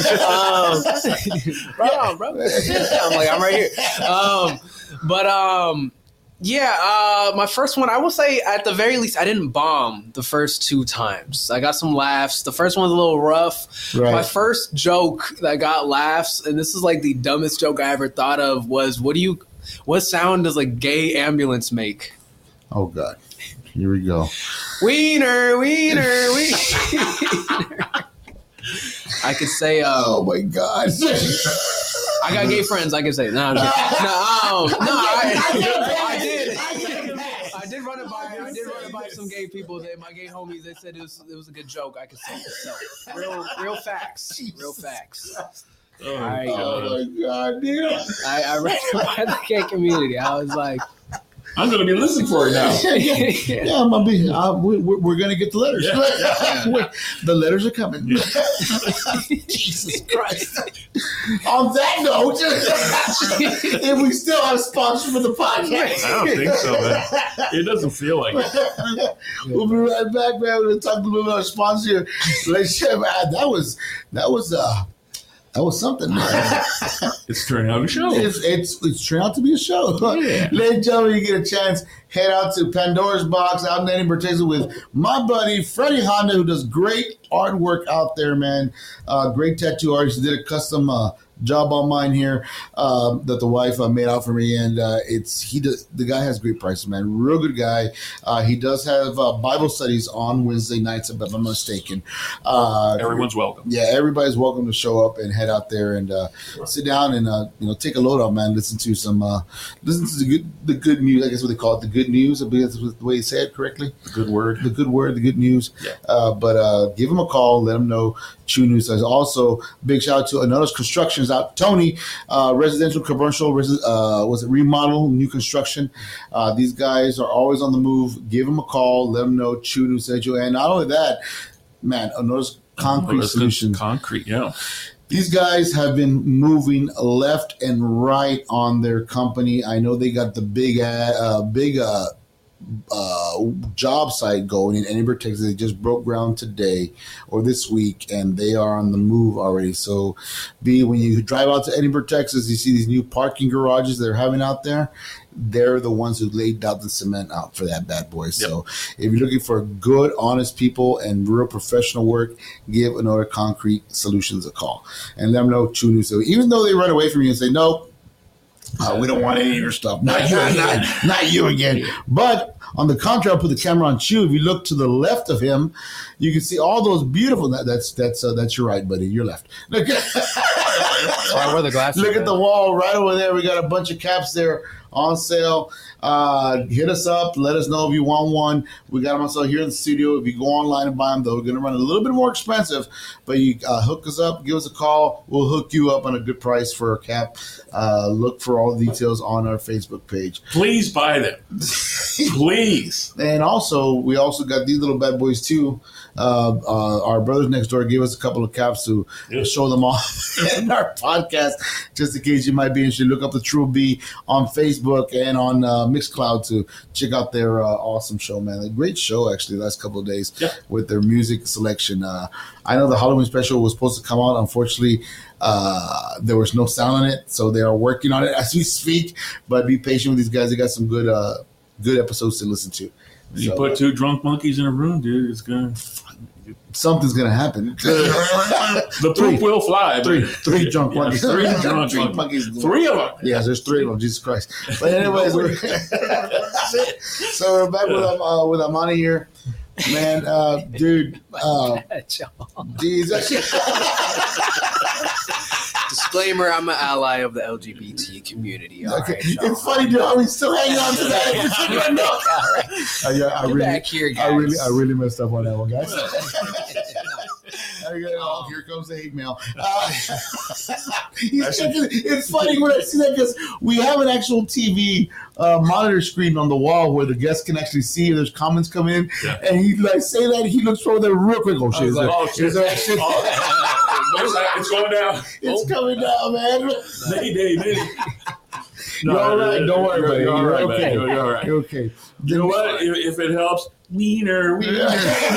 [SPEAKER 5] right on, bro. I'm like I'm right here. Um, but um, yeah. Uh, my first one, I will say, at the very least, I didn't bomb the first two times. I got some laughs. The first one's a little rough.
[SPEAKER 3] Right.
[SPEAKER 5] My first joke that got laughs, and this is like the dumbest joke I ever thought of, was, "What do you? What sound does a gay ambulance make?"
[SPEAKER 3] Oh, God. Here we go.
[SPEAKER 5] Wiener, wiener, wiener. I could say, uh,
[SPEAKER 3] Oh, my God.
[SPEAKER 5] I got gay friends. I can say, no, I'm just, no, um, no, I, I did. I did run it by. I did run it by some gay people. They, my gay homies. They said it was it was a good joke. I could say it. So real, real facts. Real facts.
[SPEAKER 4] Oh,
[SPEAKER 5] I,
[SPEAKER 3] Oh, my God, dude.
[SPEAKER 5] I, I ran it by the gay community. I was like,
[SPEAKER 4] I'm going to be listening for it now.
[SPEAKER 3] Yeah, yeah, I'm gonna be. Uh, we, we're we're gonna get the letters.
[SPEAKER 4] Yeah,
[SPEAKER 3] We're- the letters are coming.
[SPEAKER 5] Jesus Christ.
[SPEAKER 3] On that note, if we still have a sponsor for the podcast,
[SPEAKER 4] I don't think so, man. It doesn't feel like it.
[SPEAKER 3] we'll be right back, man. We're gonna talk a little bit about our sponsor. Let's man, that was that was uh that was something, man.
[SPEAKER 4] It's turning out a show.
[SPEAKER 3] It's it's it's turned out to be a show.
[SPEAKER 4] Yeah.
[SPEAKER 3] Ladies and gentlemen, you get a chance, head out to Pandora's Box out in Edinburgh, Texas with my buddy Freddie Honda, who does great artwork out there, man. Uh, great tattoo artist. He did a custom uh, job on mine here um, that the wife uh, made out for me, and uh, it's he does, the guy has great prices, man. Real good guy. Uh, he does have uh, Bible studies on Wednesday nights, if I'm not mistaken. Uh,
[SPEAKER 4] Everyone's welcome.
[SPEAKER 3] yeah, everybody's welcome to show up and head out there and uh, sit down and uh, you know take a load off, man. Listen to some, uh, listen to the good, the good news. I guess what they call it, the good news. I believe that's the way you say it correctly.
[SPEAKER 4] Good word.
[SPEAKER 3] The good word, the good news.
[SPEAKER 4] Yeah.
[SPEAKER 3] Uh, but uh, give them a call. Let them know Chew News says. Also, big shout out to Another Constructions out, Tony, uh, residential, commercial, resi- uh, was it remodel, new construction. Uh, these guys are always on the move. Give them a call. Let them know Chew News said you. And not only that, man, Another's Concrete
[SPEAKER 4] Oh, that's good.
[SPEAKER 3] Solutions.
[SPEAKER 4] Concrete, yeah.
[SPEAKER 3] These guys have been moving left and right on their company. I know they got the big, uh, big uh, uh, job site going in Edinburgh, Texas. They just broke ground today or this week, and they are on the move already. So, B, when you drive out to Edinburgh, Texas, you see these new parking garages they're having out there. They're the ones who laid out the cement out for that bad boy. So if you're looking for good, honest people and real professional work, give Another Concrete Solutions a call and let them know Chew News. So even though they run away from you and say, no, uh, we don't want any of your stuff. Not you again. Not you again. But on the contrary, I'll put the camera on Chew. If you look to the left of him, you can see all those beautiful. That, that's that's uh, that's your right, buddy. Your left. Look at,
[SPEAKER 5] I wear the glasses.
[SPEAKER 3] look at the wall right over there. We got a bunch of caps there on sale. Uh, hit us up. Let us know if you want one. We got them on sale here in the studio. If you go online and buy them, though, we're going to run a little bit more expensive. But you uh, hook us up, give us a call. We'll hook you up on a good price for a cap. Uh, look for all the details on our Facebook page.
[SPEAKER 4] Please buy them. Please.
[SPEAKER 3] And also, we also got these little bad boys too. Uh, uh, our brothers next door gave us a couple of caps to
[SPEAKER 4] Yeah.
[SPEAKER 3] show them off in our podcast, just in case you might be interested. Look up the True B on Facebook and on uh, Mixcloud to check out their uh, awesome show, man. A great show, actually, the last couple of days
[SPEAKER 4] Yeah.
[SPEAKER 3] with their music selection. Uh, I know the Halloween special was supposed to come out. Unfortunately, uh, there was no sound on it, so they are working on it as we speak. But be patient with these guys. They got some good, uh, good episodes to listen to.
[SPEAKER 4] You
[SPEAKER 3] So,
[SPEAKER 4] put two drunk monkeys in a room, dude, it's going to...
[SPEAKER 3] something's gonna happen.
[SPEAKER 4] The
[SPEAKER 3] Three.
[SPEAKER 4] poop will fly.
[SPEAKER 3] Three,
[SPEAKER 4] but-
[SPEAKER 3] three drunk
[SPEAKER 4] Yeah,
[SPEAKER 3] monkeys.
[SPEAKER 4] Three drunk
[SPEAKER 3] Three
[SPEAKER 4] monkeys.
[SPEAKER 3] monkeys.
[SPEAKER 4] Three of them.
[SPEAKER 3] Yes, there's three of them. Jesus Christ. But anyways, we're, so we're back with um, uh, with Amani here. Man, uh, dude, uh, geez,
[SPEAKER 5] Disclaimer: I'm an ally of the L G B T community. All
[SPEAKER 3] okay.
[SPEAKER 5] right,
[SPEAKER 3] It's funny, dude. How we still hang on to that? no.
[SPEAKER 5] All right.
[SPEAKER 3] Uh, yeah, I
[SPEAKER 5] Get
[SPEAKER 3] really,
[SPEAKER 5] back here, guys.
[SPEAKER 3] I really, I really messed up on that one, guys. Oh, here comes the hate mail. Uh, he's checking, it's funny when I see that because we have an actual T V uh, monitor screen on the wall where the guests can actually see if there's comments come in, yeah. and he like say that he looks over there real quick. Oh shit! Is
[SPEAKER 4] like,
[SPEAKER 3] there,
[SPEAKER 4] oh, shit.
[SPEAKER 3] Is there actually,
[SPEAKER 4] oh, it's going down.
[SPEAKER 3] It's oh. coming down, man.
[SPEAKER 4] Day, day, day.
[SPEAKER 3] No, you're all right. Don't worry,
[SPEAKER 4] you're,
[SPEAKER 3] buddy.
[SPEAKER 4] You're,
[SPEAKER 3] You're,
[SPEAKER 4] you're
[SPEAKER 3] okay.
[SPEAKER 4] You're, you're all right.
[SPEAKER 3] You're okay.
[SPEAKER 4] You know what? If, if it helps, wiener, wiener.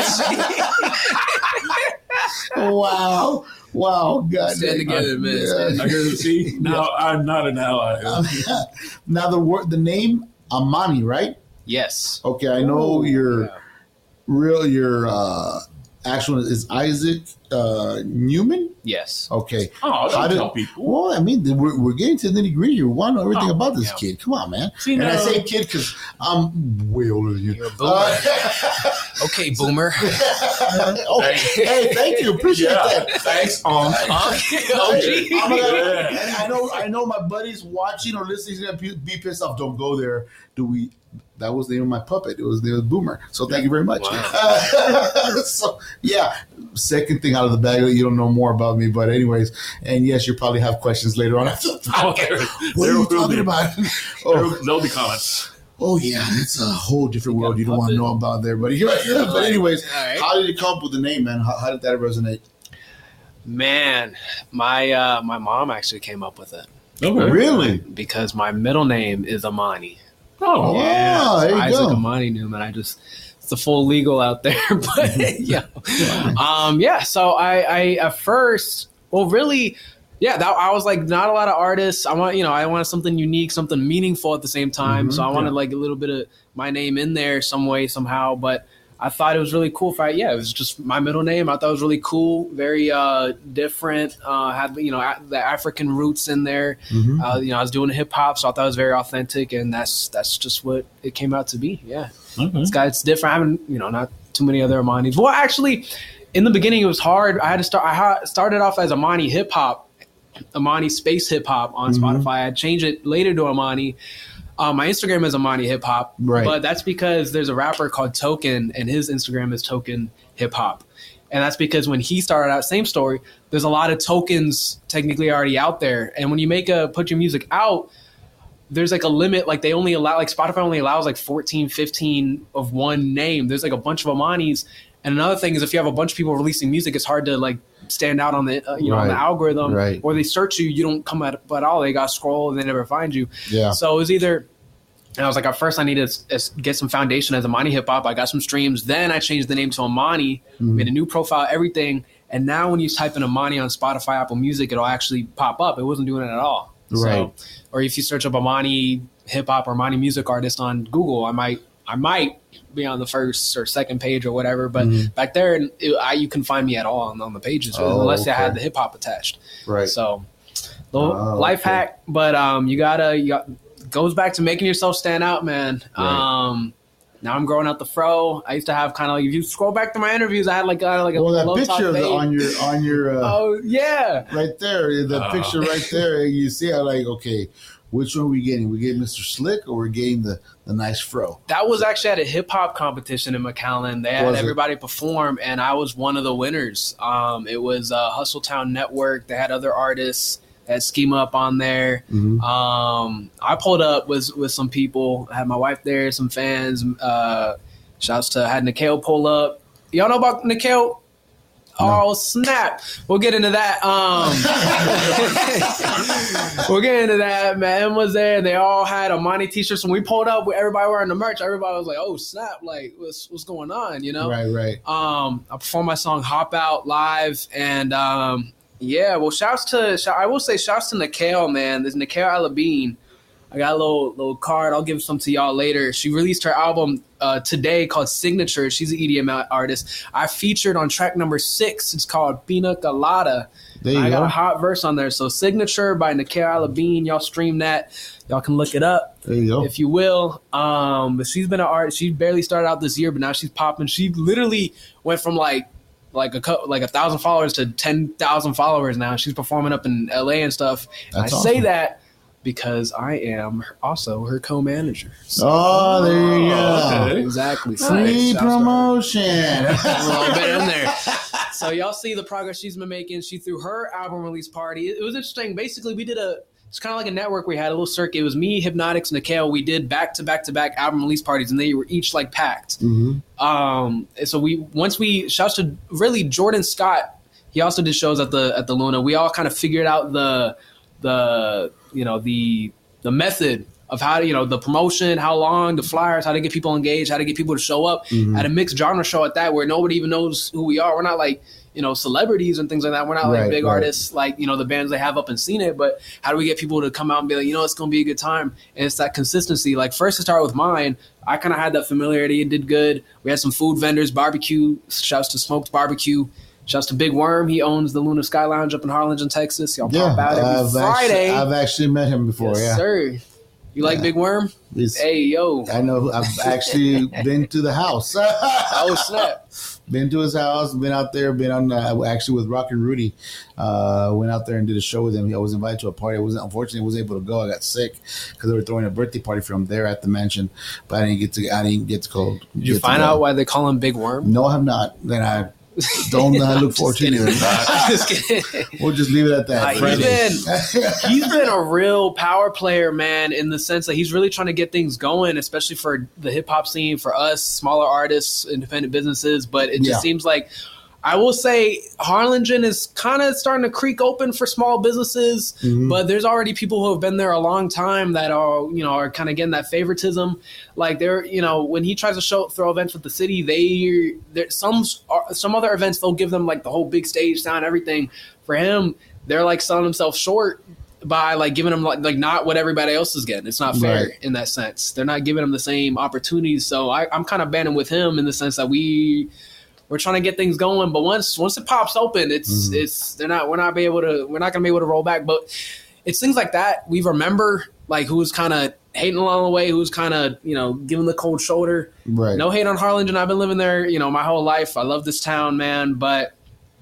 [SPEAKER 3] Wow. Wow. God.
[SPEAKER 5] Stand together, man.
[SPEAKER 3] Yeah.
[SPEAKER 4] I hear the see. Now I'm not an ally.
[SPEAKER 3] Now the word, the name Amani, right?
[SPEAKER 5] Yes.
[SPEAKER 3] Okay, I know
[SPEAKER 5] Ooh,
[SPEAKER 3] your
[SPEAKER 5] yeah.
[SPEAKER 3] real your uh, actual is Isaac uh, Newman.
[SPEAKER 5] Yes.
[SPEAKER 3] Okay.
[SPEAKER 4] Oh, don't
[SPEAKER 3] How did,
[SPEAKER 4] tell people.
[SPEAKER 3] Well, I mean, we're, we're getting to the nitty gritty. We want to know everything
[SPEAKER 5] Oh,
[SPEAKER 3] about this
[SPEAKER 5] yeah.
[SPEAKER 3] kid. Come on, man.
[SPEAKER 4] See,
[SPEAKER 3] and
[SPEAKER 4] now-
[SPEAKER 3] I say kid because I'm way older than you.
[SPEAKER 5] You're a boomer.
[SPEAKER 3] Uh,
[SPEAKER 5] Okay, boomer.
[SPEAKER 3] oh, hey, thank you. Appreciate
[SPEAKER 4] Yeah.
[SPEAKER 3] that.
[SPEAKER 4] Thanks, um.
[SPEAKER 5] Okay, oh, gee.
[SPEAKER 3] I'm gonna-
[SPEAKER 4] Yeah.
[SPEAKER 3] and I know, I know, my buddies watching or listening is gonna be, be pissed off. Don't go there. Do we? That was the name of my puppet. It was the was Boomer. So thank you very much.
[SPEAKER 5] Wow.
[SPEAKER 3] Uh, so yeah, second thing out of the bag that you don't know more about me, but anyways, and yes, you probably have questions later on after the
[SPEAKER 4] Oh,
[SPEAKER 3] podcast.
[SPEAKER 4] there-
[SPEAKER 3] What
[SPEAKER 4] there
[SPEAKER 3] are you
[SPEAKER 4] will
[SPEAKER 3] talking
[SPEAKER 4] be.
[SPEAKER 3] about?
[SPEAKER 4] There,
[SPEAKER 3] Oh,
[SPEAKER 4] there'll be comments.
[SPEAKER 3] oh yeah, it's a whole different
[SPEAKER 5] You got
[SPEAKER 3] world
[SPEAKER 5] a
[SPEAKER 3] you don't want to
[SPEAKER 5] puppet.
[SPEAKER 3] know about there, buddy. Right, yeah, but anyways,
[SPEAKER 5] All right.
[SPEAKER 3] how did it come up with the name, man? How, how did that resonate?
[SPEAKER 5] Man, my uh, my mom actually came up with it
[SPEAKER 4] Okay.
[SPEAKER 3] Really?
[SPEAKER 5] because my middle name is Amani.
[SPEAKER 3] Oh,
[SPEAKER 5] Yeah,
[SPEAKER 3] there you
[SPEAKER 5] Isaac
[SPEAKER 3] go.
[SPEAKER 5] Amani Newman. I just it's the full legal out there, but yeah, um, yeah. So I, I at first, well, really, yeah. That I was like, not a lot of artists. I want, you know, I wanted something unique, something meaningful at the same time.
[SPEAKER 3] Mhm,
[SPEAKER 5] so I wanted
[SPEAKER 3] yeah.
[SPEAKER 5] like a little bit of my name in there some way, somehow. But I thought it was really cool. For yeah, it was just my middle name. I thought it was really cool, very uh, different. Uh, had you know a- the African roots in there.
[SPEAKER 3] Mhm.
[SPEAKER 5] Uh, you know, I was doing hip hop, so I thought it was very authentic, and that's that's just what it came out to be. Yeah,
[SPEAKER 4] Okay.
[SPEAKER 5] this guy, it's different. I haven't, you know, not too many other Amanis. Well, actually, in the beginning, it was hard. I had to start. I ha- started off as Amani hip hop, Amani space hip hop on
[SPEAKER 3] Mhm.
[SPEAKER 5] Spotify. I changed it later to Amani. Um, my Instagram is Amani hip hop,
[SPEAKER 3] Right.
[SPEAKER 5] but that's because there's a rapper called Token, and his Instagram is Token hip hop. And that's because when he started out, same story, there's a lot of tokens technically already out there. And when you make a, put your music out, there's like a limit, like they only allow, like Spotify only allows like fourteen, fifteen of one name. There's like a bunch of Amanis. And another thing is if you have a bunch of people releasing music, it's hard to like stand out on the, uh, you know, on the
[SPEAKER 3] Right.
[SPEAKER 5] algorithm,
[SPEAKER 3] Right.
[SPEAKER 5] or they search you, you don't come at at all. They got to scroll and they never find you.
[SPEAKER 3] Yeah.
[SPEAKER 5] So it was either, and I was like, at first I needed to s- get some foundation as Amani hip hop. I got some streams. Then I changed the name to Amani,
[SPEAKER 3] Mm-hmm.
[SPEAKER 5] made a new profile, everything. And now when you type in Amani on Spotify, Apple Music, it'll actually pop up. It wasn't doing it at all.
[SPEAKER 3] Right.
[SPEAKER 5] So, or if you search up Amani hip hop or Amani music artist on Google, I might, I might be on the first or second page or whatever. But
[SPEAKER 3] Mhm.
[SPEAKER 5] back there, it, I, you couldn't find me at all on, on the pages
[SPEAKER 3] Oh,
[SPEAKER 5] unless I had
[SPEAKER 3] okay.
[SPEAKER 5] the hip hop attached.
[SPEAKER 3] Right.
[SPEAKER 5] So, little
[SPEAKER 3] Oh,
[SPEAKER 5] life
[SPEAKER 3] okay.
[SPEAKER 5] hack, but um, you gotta, you got, goes back to making yourself stand out, man.
[SPEAKER 3] Right.
[SPEAKER 5] Um, now I'm growing out the fro. I used to have kind of like, if you scroll back to my interviews, I had like, uh, like a
[SPEAKER 3] Well, that
[SPEAKER 5] low top
[SPEAKER 3] picture of the,
[SPEAKER 5] fade.
[SPEAKER 3] on your on your uh,
[SPEAKER 5] Oh yeah,
[SPEAKER 3] right there, the
[SPEAKER 4] Oh.
[SPEAKER 3] picture right there, you see, I like, okay, which one are we getting? We getting Mister Slick or we're getting the, the nice fro?
[SPEAKER 5] that was actually at a hip hop competition in McAllen. They had
[SPEAKER 3] Was it?
[SPEAKER 5] everybody perform, and I was one of the winners. Um, it was uh, Hustletown Network. They had other artists. They had Schema up on there.
[SPEAKER 3] Mhm.
[SPEAKER 5] Um, I pulled up with with some people. I had my wife there, some fans. Uh, shouts to I had Nikhil pull up. Y'all know about Nikhil? Oh snap! We'll get into that. Um, we'll get into that. Man, Em was there. They all had Amani t-shirts. When we pulled up, with everybody wearing the merch. Everybody was like, "Oh snap! Like, what's what's going on?" You know?
[SPEAKER 3] Right, right.
[SPEAKER 5] Um, I performed my song "Hop Out" live, and um, yeah. Well, shouts to shout, I will say shouts to Nikhil, man. There's Nikhil Alabine. I got a little little card. I'll give some to y'all later. She released her album uh, today called Signature. She's an E D M artist. I featured on track number six. It's called Pina Colada.
[SPEAKER 3] There you
[SPEAKER 5] I got
[SPEAKER 3] go.
[SPEAKER 5] a hot verse on there. So Signature by Nikhil Alabine. Y'all stream that. Y'all can look it up.
[SPEAKER 3] There you go.
[SPEAKER 5] if you will. Um, but she's been an artist. She barely started out this year, but now she's popping. She literally went from like like a co- like a thousand followers to ten thousand followers now. She's performing up in L A and stuff. And I
[SPEAKER 3] That's
[SPEAKER 5] say
[SPEAKER 3] awesome.
[SPEAKER 5] that because I am also her co-manager. So,
[SPEAKER 3] Oh, there you go.
[SPEAKER 4] Okay.
[SPEAKER 5] exactly. So,
[SPEAKER 3] Free
[SPEAKER 5] shouts to her.
[SPEAKER 3] promotion.
[SPEAKER 5] A little bit in there. So y'all see the progress she's been making. She threw her album release party. It was interesting. Basically, we did a, it's kind of like a network. We had a little circuit. It was me, Hypnotics, Nikhil. We did back to back to back album release parties, and they were each like packed.
[SPEAKER 3] Mm-hmm.
[SPEAKER 5] Um, so we once we shouts to really Jordan Scott. He also did shows at the at the Luna. We all kind of figured out the the you know the the method of how to, you know, the promotion, how long, the flyers, how to get people engaged, how to get people to show up
[SPEAKER 3] Mm-hmm.
[SPEAKER 5] at a mixed genre show at that, where nobody even knows who we are. We're not like, you know, celebrities and things like that. We're not like
[SPEAKER 3] Right,
[SPEAKER 5] big
[SPEAKER 3] right.
[SPEAKER 5] artists like, you know, the bands they have up and seen it. But how do we get people to come out and be like, you know, it's going to be a good time? And it's that consistency. Like first to start with mine, I kind of had that familiarity and did good. We had some food vendors, barbecue, shouts to Smoked Barbecue. Shouts to Big Worm. He owns the Luna Sky Lounge up in Harlingen, Texas. Y'all
[SPEAKER 3] Yeah,
[SPEAKER 5] pop out every
[SPEAKER 3] I've
[SPEAKER 5] Friday.
[SPEAKER 3] actually, I've actually met him before.
[SPEAKER 5] yes,
[SPEAKER 3] yeah,
[SPEAKER 5] sir. You like
[SPEAKER 3] Yeah.
[SPEAKER 5] Big Worm?
[SPEAKER 3] He's-
[SPEAKER 5] Hey, yo.
[SPEAKER 3] I know. I've actually been to the house.
[SPEAKER 5] Oh, snap.
[SPEAKER 3] Been to his house. Been out there. Been on uh, actually with Rock and Rudy. Uh, went out there and did a show with him. I was invited to a party. I wasn't unfortunately wasn't able to go. I got sick because they were throwing a birthday party for him there at the mansion. But I didn't get to. I didn't get to go.
[SPEAKER 5] Did you find out why they call him Big Worm?
[SPEAKER 3] No, I have not. Then I don't uh, look forward to it.
[SPEAKER 5] Just kidding.
[SPEAKER 3] We'll just leave it at that.
[SPEAKER 5] Uh, he's
[SPEAKER 3] Friday.
[SPEAKER 5] been he's been a real power player, man, in the sense that he's really trying to get things going, especially for the hip hop scene, for us, smaller artists, independent businesses. But it just
[SPEAKER 3] Yeah.
[SPEAKER 5] seems like, I will say, Harlingen is kind of starting to creak open for small businesses,
[SPEAKER 3] Mhm.
[SPEAKER 5] but there's already people who have been there a long time that are, you know, are kind of getting that favoritism. Like they're, you know, when he tries to show throw events with the city, they there some some other events they'll give them like the whole big stage sound, everything. For him, they're like selling themselves short by like giving them like, like not what everybody else is getting. It's not fair
[SPEAKER 3] Right.
[SPEAKER 5] in that sense. They're not giving them the same opportunities. So I, I'm kind of banding with him in the sense that we. We're trying to get things going, but once once it pops open, it's
[SPEAKER 3] Mhm.
[SPEAKER 5] it's they're not we're not be able to we're not gonna be able to roll back. But it's things like that we remember, like who's kind of hating along the way, who's kind of you know giving the cold shoulder.
[SPEAKER 3] Right.
[SPEAKER 5] No hate on Harlingen. I've been living there, you know, my whole life. I love this town, man, but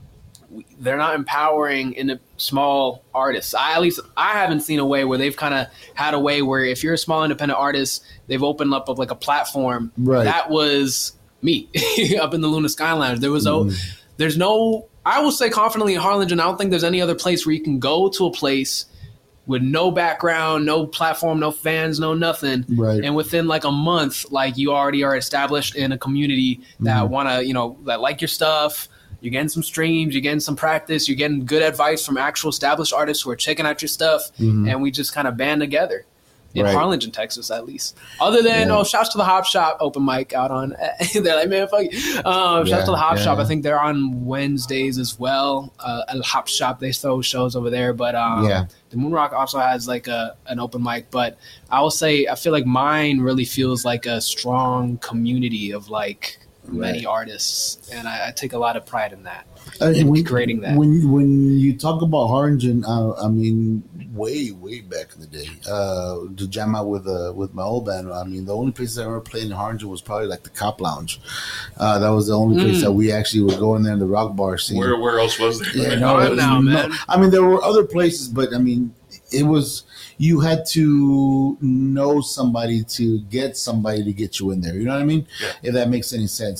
[SPEAKER 5] we- they're not empowering in the small artists. I at least I haven't seen a way where they've kind of had a way where if you're a small independent artist, they've opened up like a platform.
[SPEAKER 3] Right.
[SPEAKER 5] That was me up in the Luna Sky Lounge. There was no,
[SPEAKER 3] Mhm.
[SPEAKER 5] there's no. I will say confidently in Harlingen, I don't think there's any other place where you can go to a place with no background, no platform, no fans, no nothing.
[SPEAKER 3] Right.
[SPEAKER 5] And within like a month, like you already are established in a community that
[SPEAKER 3] Mhm.
[SPEAKER 5] want to, you know, that like your stuff. You're getting some streams, you're getting some practice, you're getting good advice from actual established artists who are checking out your stuff.
[SPEAKER 3] Mhm.
[SPEAKER 5] And we just kind of band together in
[SPEAKER 3] Right.
[SPEAKER 5] Harlingen, Texas, at least. Other than,
[SPEAKER 3] Yeah.
[SPEAKER 5] oh, shouts to the Hop Shop open mic out on, they're like, man, fuck you. Um, shouts
[SPEAKER 3] Yeah,
[SPEAKER 5] to the Hop
[SPEAKER 3] yeah,
[SPEAKER 5] Shop.
[SPEAKER 3] yeah.
[SPEAKER 5] I think they're on Wednesdays as well. Uh, at the Hop Shop, they throw shows over there. But um,
[SPEAKER 3] Yeah.
[SPEAKER 5] the Moonrock also has like a an open mic. But I will say, I feel like mine really feels like a strong community of like many
[SPEAKER 3] Right.
[SPEAKER 5] artists. And I, I take a lot of pride in that.
[SPEAKER 3] Uh,
[SPEAKER 5] in
[SPEAKER 3] when,
[SPEAKER 5] creating that.
[SPEAKER 3] When when you talk about Harlingen, uh, I mean, way way back in the day, uh, to jam out with uh, with my old band. I mean, the only place I ever played in Harlingen was probably like the Cop Lounge. Uh, that was the only place
[SPEAKER 5] Mm.
[SPEAKER 3] that we actually would go in there in the rock bar scene.
[SPEAKER 4] Where where else was there?
[SPEAKER 3] Yeah,
[SPEAKER 4] Right?
[SPEAKER 3] no,
[SPEAKER 5] Right
[SPEAKER 3] it was
[SPEAKER 5] now,
[SPEAKER 3] no-
[SPEAKER 5] man.
[SPEAKER 3] I mean, there were other places, but I mean, it was you had to know somebody to get somebody to get you in there. You know what I mean?
[SPEAKER 4] Yeah.
[SPEAKER 3] If that makes any sense.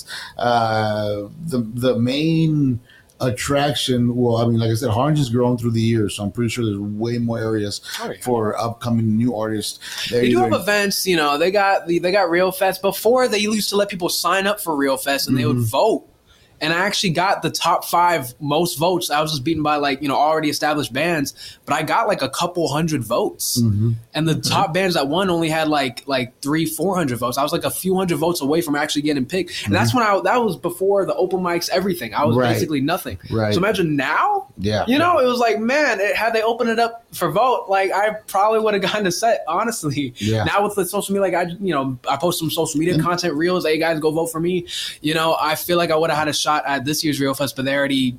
[SPEAKER 3] Uh, the the main attraction, well, I mean, like I said, Harlingen's grown through the years, so I'm pretty sure there's way more areas
[SPEAKER 5] Oh, yeah.
[SPEAKER 3] for upcoming new artists. They're
[SPEAKER 5] They do have
[SPEAKER 3] either-
[SPEAKER 5] events, you know. They got the they got Real Fest. Before they used to let people sign up for Real Fest and they would
[SPEAKER 3] Mhm.
[SPEAKER 5] vote. And I actually got the top five most votes. I was just beaten by like you know already established bands, but I got like a couple hundred votes.
[SPEAKER 3] Mhm.
[SPEAKER 5] And the top bands that won only had like like three four hundred votes. I was like a few hundred votes away from actually getting picked. And that's when I that was before the open mics, everything. I was
[SPEAKER 3] Right.
[SPEAKER 5] basically nothing.
[SPEAKER 3] Right.
[SPEAKER 5] So imagine now.
[SPEAKER 3] Yeah.
[SPEAKER 5] You know, it was like, man, it, had they opened it up for vote, like I probably would have gotten a set, honestly.
[SPEAKER 3] Yeah.
[SPEAKER 5] Now with the social media, like I, you know, I post some social media content reels. Hey guys, go vote for me. You know, I feel like I would have had a shot at this year's Real Fest, but they already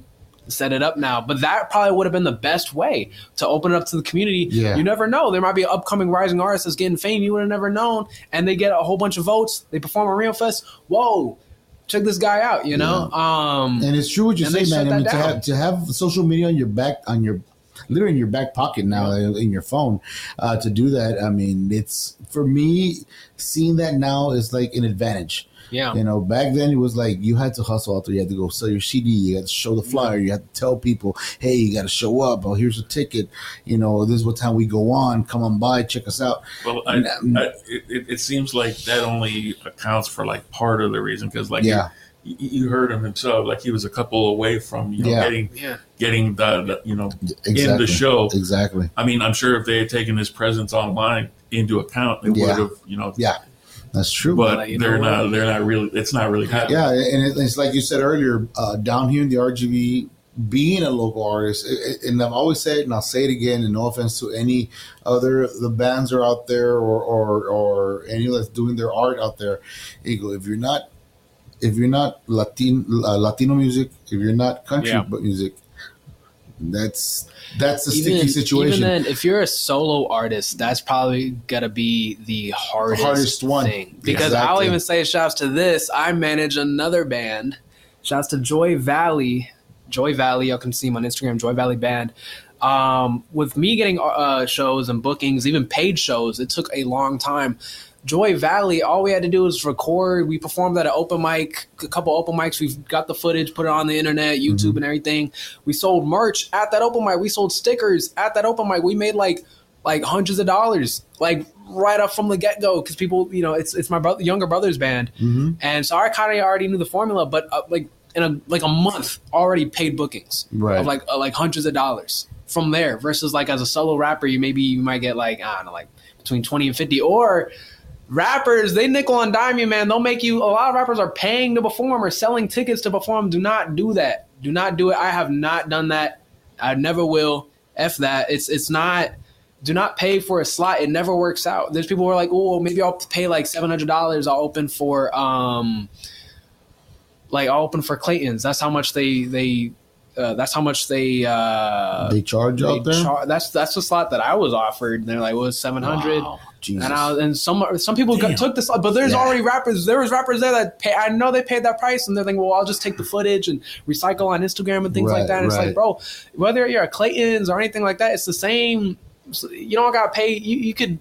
[SPEAKER 5] set it up now. But that probably would have been the best way to open it up to the community.
[SPEAKER 3] Yeah.
[SPEAKER 5] You never know. There might be an upcoming rising artist that's getting fame you would have never known, and they get a whole bunch of votes. They perform at Rio Fest. Whoa, check this guy out, you know?
[SPEAKER 3] Yeah.
[SPEAKER 5] Um,
[SPEAKER 3] and it's true what you
[SPEAKER 5] and
[SPEAKER 3] say,
[SPEAKER 5] they
[SPEAKER 3] man.
[SPEAKER 5] shut
[SPEAKER 3] I mean,
[SPEAKER 5] that
[SPEAKER 3] to
[SPEAKER 5] down.
[SPEAKER 3] have, to have social media on your back, on your literally in your back pocket now, in, in your phone, uh, to do that. I mean, it's for me, seeing that now is like an advantage.
[SPEAKER 5] Yeah.
[SPEAKER 3] You know, back then it was like you had to hustle out there. You had to go sell your C D. You had to show the flyer. You had to tell people, hey, you got to show up. Oh, here's a ticket. You know, this is what time we go on. Come on by. Check us out.
[SPEAKER 4] Well, I, I, it, it seems like that only accounts for like part of the reason because, like,
[SPEAKER 3] Yeah.
[SPEAKER 4] you, you heard him himself. Like he was a couple away from you know
[SPEAKER 3] Yeah.
[SPEAKER 4] getting
[SPEAKER 5] Yeah.
[SPEAKER 4] getting the, the you know
[SPEAKER 3] Exactly.
[SPEAKER 4] in the show.
[SPEAKER 3] Exactly.
[SPEAKER 4] I mean, I'm sure if they had taken his presence online into account, they
[SPEAKER 3] Yeah.
[SPEAKER 4] would have you know.
[SPEAKER 3] Yeah, that's true.
[SPEAKER 4] But
[SPEAKER 5] Like, you know
[SPEAKER 4] they're
[SPEAKER 5] what?
[SPEAKER 4] not. They're not really. It's not really happening.
[SPEAKER 3] Yeah, and it, it's like you said earlier, uh, down here in the R G V, being a local artist, it, it- and I've always said it, and I'll say it again, and no offense to any other the bands are out there or or, or any that's doing their art out there. You go, if you're not if you're not Latin uh, Latino music, if you're not country
[SPEAKER 5] Yeah.
[SPEAKER 3] but music, that's that's a
[SPEAKER 5] Even,
[SPEAKER 3] sticky situation.
[SPEAKER 5] even then, if you're a solo artist, that's probably gonna be the hardest,
[SPEAKER 3] hardest one.
[SPEAKER 5] thing. Because I'll
[SPEAKER 3] Exactly.
[SPEAKER 5] even say shouts to this. I manage another band. Shouts to Joy Valley. Joy Valley, you can see him on Instagram, Joy Valley Band. Um, with me getting uh, shows and bookings, even paid shows, it took a long time. Joy Valley, all we had to do was record. We performed at an open mic, a couple open mics. We've got the footage, put it on the internet, YouTube,
[SPEAKER 3] Mm-hmm.
[SPEAKER 5] and everything. We sold merch at that open mic. We sold stickers at that open mic. We made like like hundreds of dollars, like right up from the get go, because people, you know, it's it's my brother, younger brother's band,
[SPEAKER 3] Mm-hmm.
[SPEAKER 5] and so I kind of already knew the formula. But uh, like in a like a month, already paid bookings
[SPEAKER 3] Right.
[SPEAKER 5] of like uh, like hundreds of dollars from there. Versus like as a solo rapper, you maybe you might get like I don't know, like between twenty and fifty or. Rappers, they nickel and dime you, man. They'll make you. A lot of rappers are paying to perform or selling tickets to perform. Do not do that. Do not do it. I have not done that. I never will. F that. It's it's not. Do not pay for a slot. It never works out. There's people who are like, oh, maybe I'll pay like seven hundred dollars. I'll open for um, like I'll open for Clayton's. That's how much they they. Uh, that's how much they uh,
[SPEAKER 3] They charge out
[SPEAKER 5] they
[SPEAKER 3] there.
[SPEAKER 5] char- that's that's the slot that I was offered. And they're like, well, it's seven hundred.
[SPEAKER 3] Wow, Jesus.
[SPEAKER 5] And I, and some some people got, took this, but there's
[SPEAKER 3] Yeah.
[SPEAKER 5] already rappers. There was rappers there that pay. I know they paid that price, and they're thinking, well, I'll just take the footage and recycle on Instagram and things
[SPEAKER 3] Right,
[SPEAKER 5] like that. And it's
[SPEAKER 3] right.
[SPEAKER 5] like, bro, whether you're a Clayton's or anything like that, it's the same. You don't got to pay. You, you could.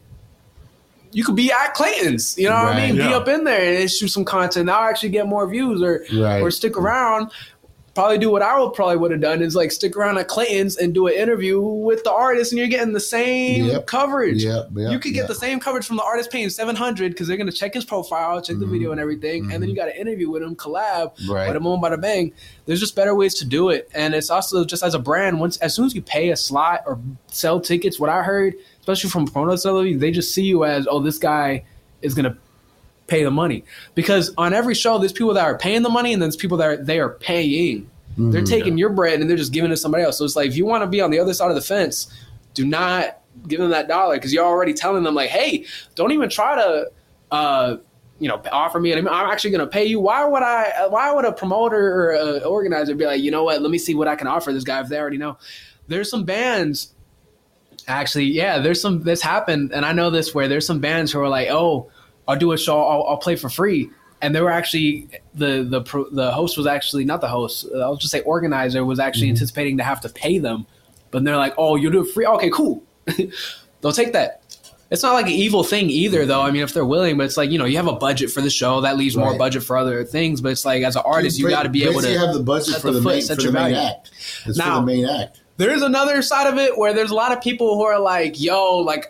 [SPEAKER 5] You could be at Clayton's, you know what I
[SPEAKER 3] Right.
[SPEAKER 5] mean? Be
[SPEAKER 4] Yeah.
[SPEAKER 5] up in there and shoot some content. I'll actually get more views, or
[SPEAKER 3] Right.
[SPEAKER 5] or stick around. Probably do what I would probably would have done is like stick around at Clayton's and do an interview with the artist, and you're getting the same
[SPEAKER 3] Yep.
[SPEAKER 5] coverage.
[SPEAKER 3] Yep, yep,
[SPEAKER 5] you could get
[SPEAKER 3] yep.
[SPEAKER 5] the same coverage from the artist paying seven hundred because they're gonna check his profile, check the
[SPEAKER 3] Mhm.
[SPEAKER 5] video and everything, and then you got an interview with him, collab,
[SPEAKER 3] Right.
[SPEAKER 5] bada boom, bada bang. There's just better ways to do it, and it's also just as a brand. Once as soon as you pay a slot or sell tickets, what I heard, especially from promoters, they just see you as, oh, this guy is gonna pay the money, because on every show there's people that are paying the money and then there's people that are, they are paying. They're taking your bread and they're just giving it to somebody else. So it's like, if you want to be on the other side of the fence, do not give them that dollar, because you're already telling them like, hey, don't even try to, uh, you know, offer me. I'm actually going to pay you. Why would I? Why would a promoter or an organizer be like, you know what? Let me see what I can offer this guy if they already know. There's some bands. Actually, yeah, there's some. This happened, and I know this where there's some bands who are like, oh, I'll do a show. I'll, I'll play for free. And they were actually the the pro- the host was actually not the host. I'll just say organizer was actually anticipating to have to pay them, but they're like, "Oh, you do it free? Okay, cool." They'll take that. It's not like an evil thing either, though. I mean, if they're willing, but it's like, you know, you have a budget for the show that leaves more
[SPEAKER 3] Right.
[SPEAKER 5] budget for other things. But it's like, as an artist, you
[SPEAKER 3] Ba-
[SPEAKER 5] got to be able
[SPEAKER 3] basically
[SPEAKER 5] to
[SPEAKER 3] have the budget
[SPEAKER 5] set
[SPEAKER 3] for the,
[SPEAKER 5] foot,
[SPEAKER 3] main,
[SPEAKER 5] set
[SPEAKER 3] for
[SPEAKER 5] your
[SPEAKER 3] the main
[SPEAKER 5] value.
[SPEAKER 3] act. It's
[SPEAKER 5] Now-
[SPEAKER 3] for the main act.
[SPEAKER 5] There's another side of it where there's a lot of people who are like, yo, like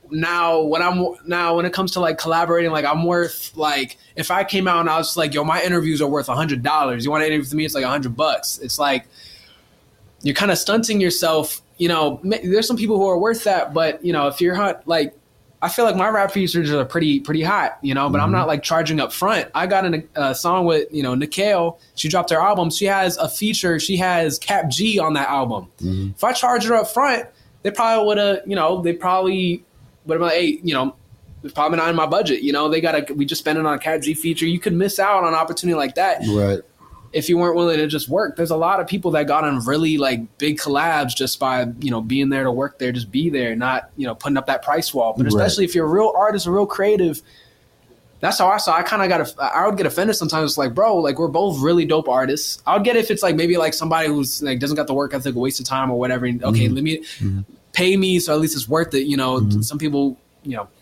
[SPEAKER 5] now when I'm now when it comes to like collaborating, like I'm worth like if I came out and I was like, yo, my interviews are worth a hundred dollars. You want to interview with me? It's like a hundred bucks. It's like you're kind of stunting yourself. You know, ma- there's some people who are worth that, but you know, if you're hot, like I feel like my rap features are pretty pretty hot, you know, but I'm not like charging up front. I got in a, a song with, you know, Nikhil. She dropped her album. She has a feature. She has Cap G on that album. If I charged her up front, they probably would have, you know, they probably would have been like, hey, you know, it's probably not in my budget. You know, they got to, we just spent it on a Cap G feature. You could miss out on an opportunity like that.
[SPEAKER 3] Right.
[SPEAKER 5] if you weren't willing to just work. There's a lot of people that got on really like big collabs just by, you know, being there to work there, just be there, not, you know, putting up that price wall. But especially right. if you're a real artist, a real creative, that's how I saw. I kind of got. I would get offended sometimes. It's like, bro, like we're both really dope artists. I would get if it's like maybe like somebody who's like doesn't got the work ethic, a waste of time or whatever. And, okay, mm-hmm. let me mm-hmm. pay me so at least it's worth it. You know, mm-hmm. some people, you know,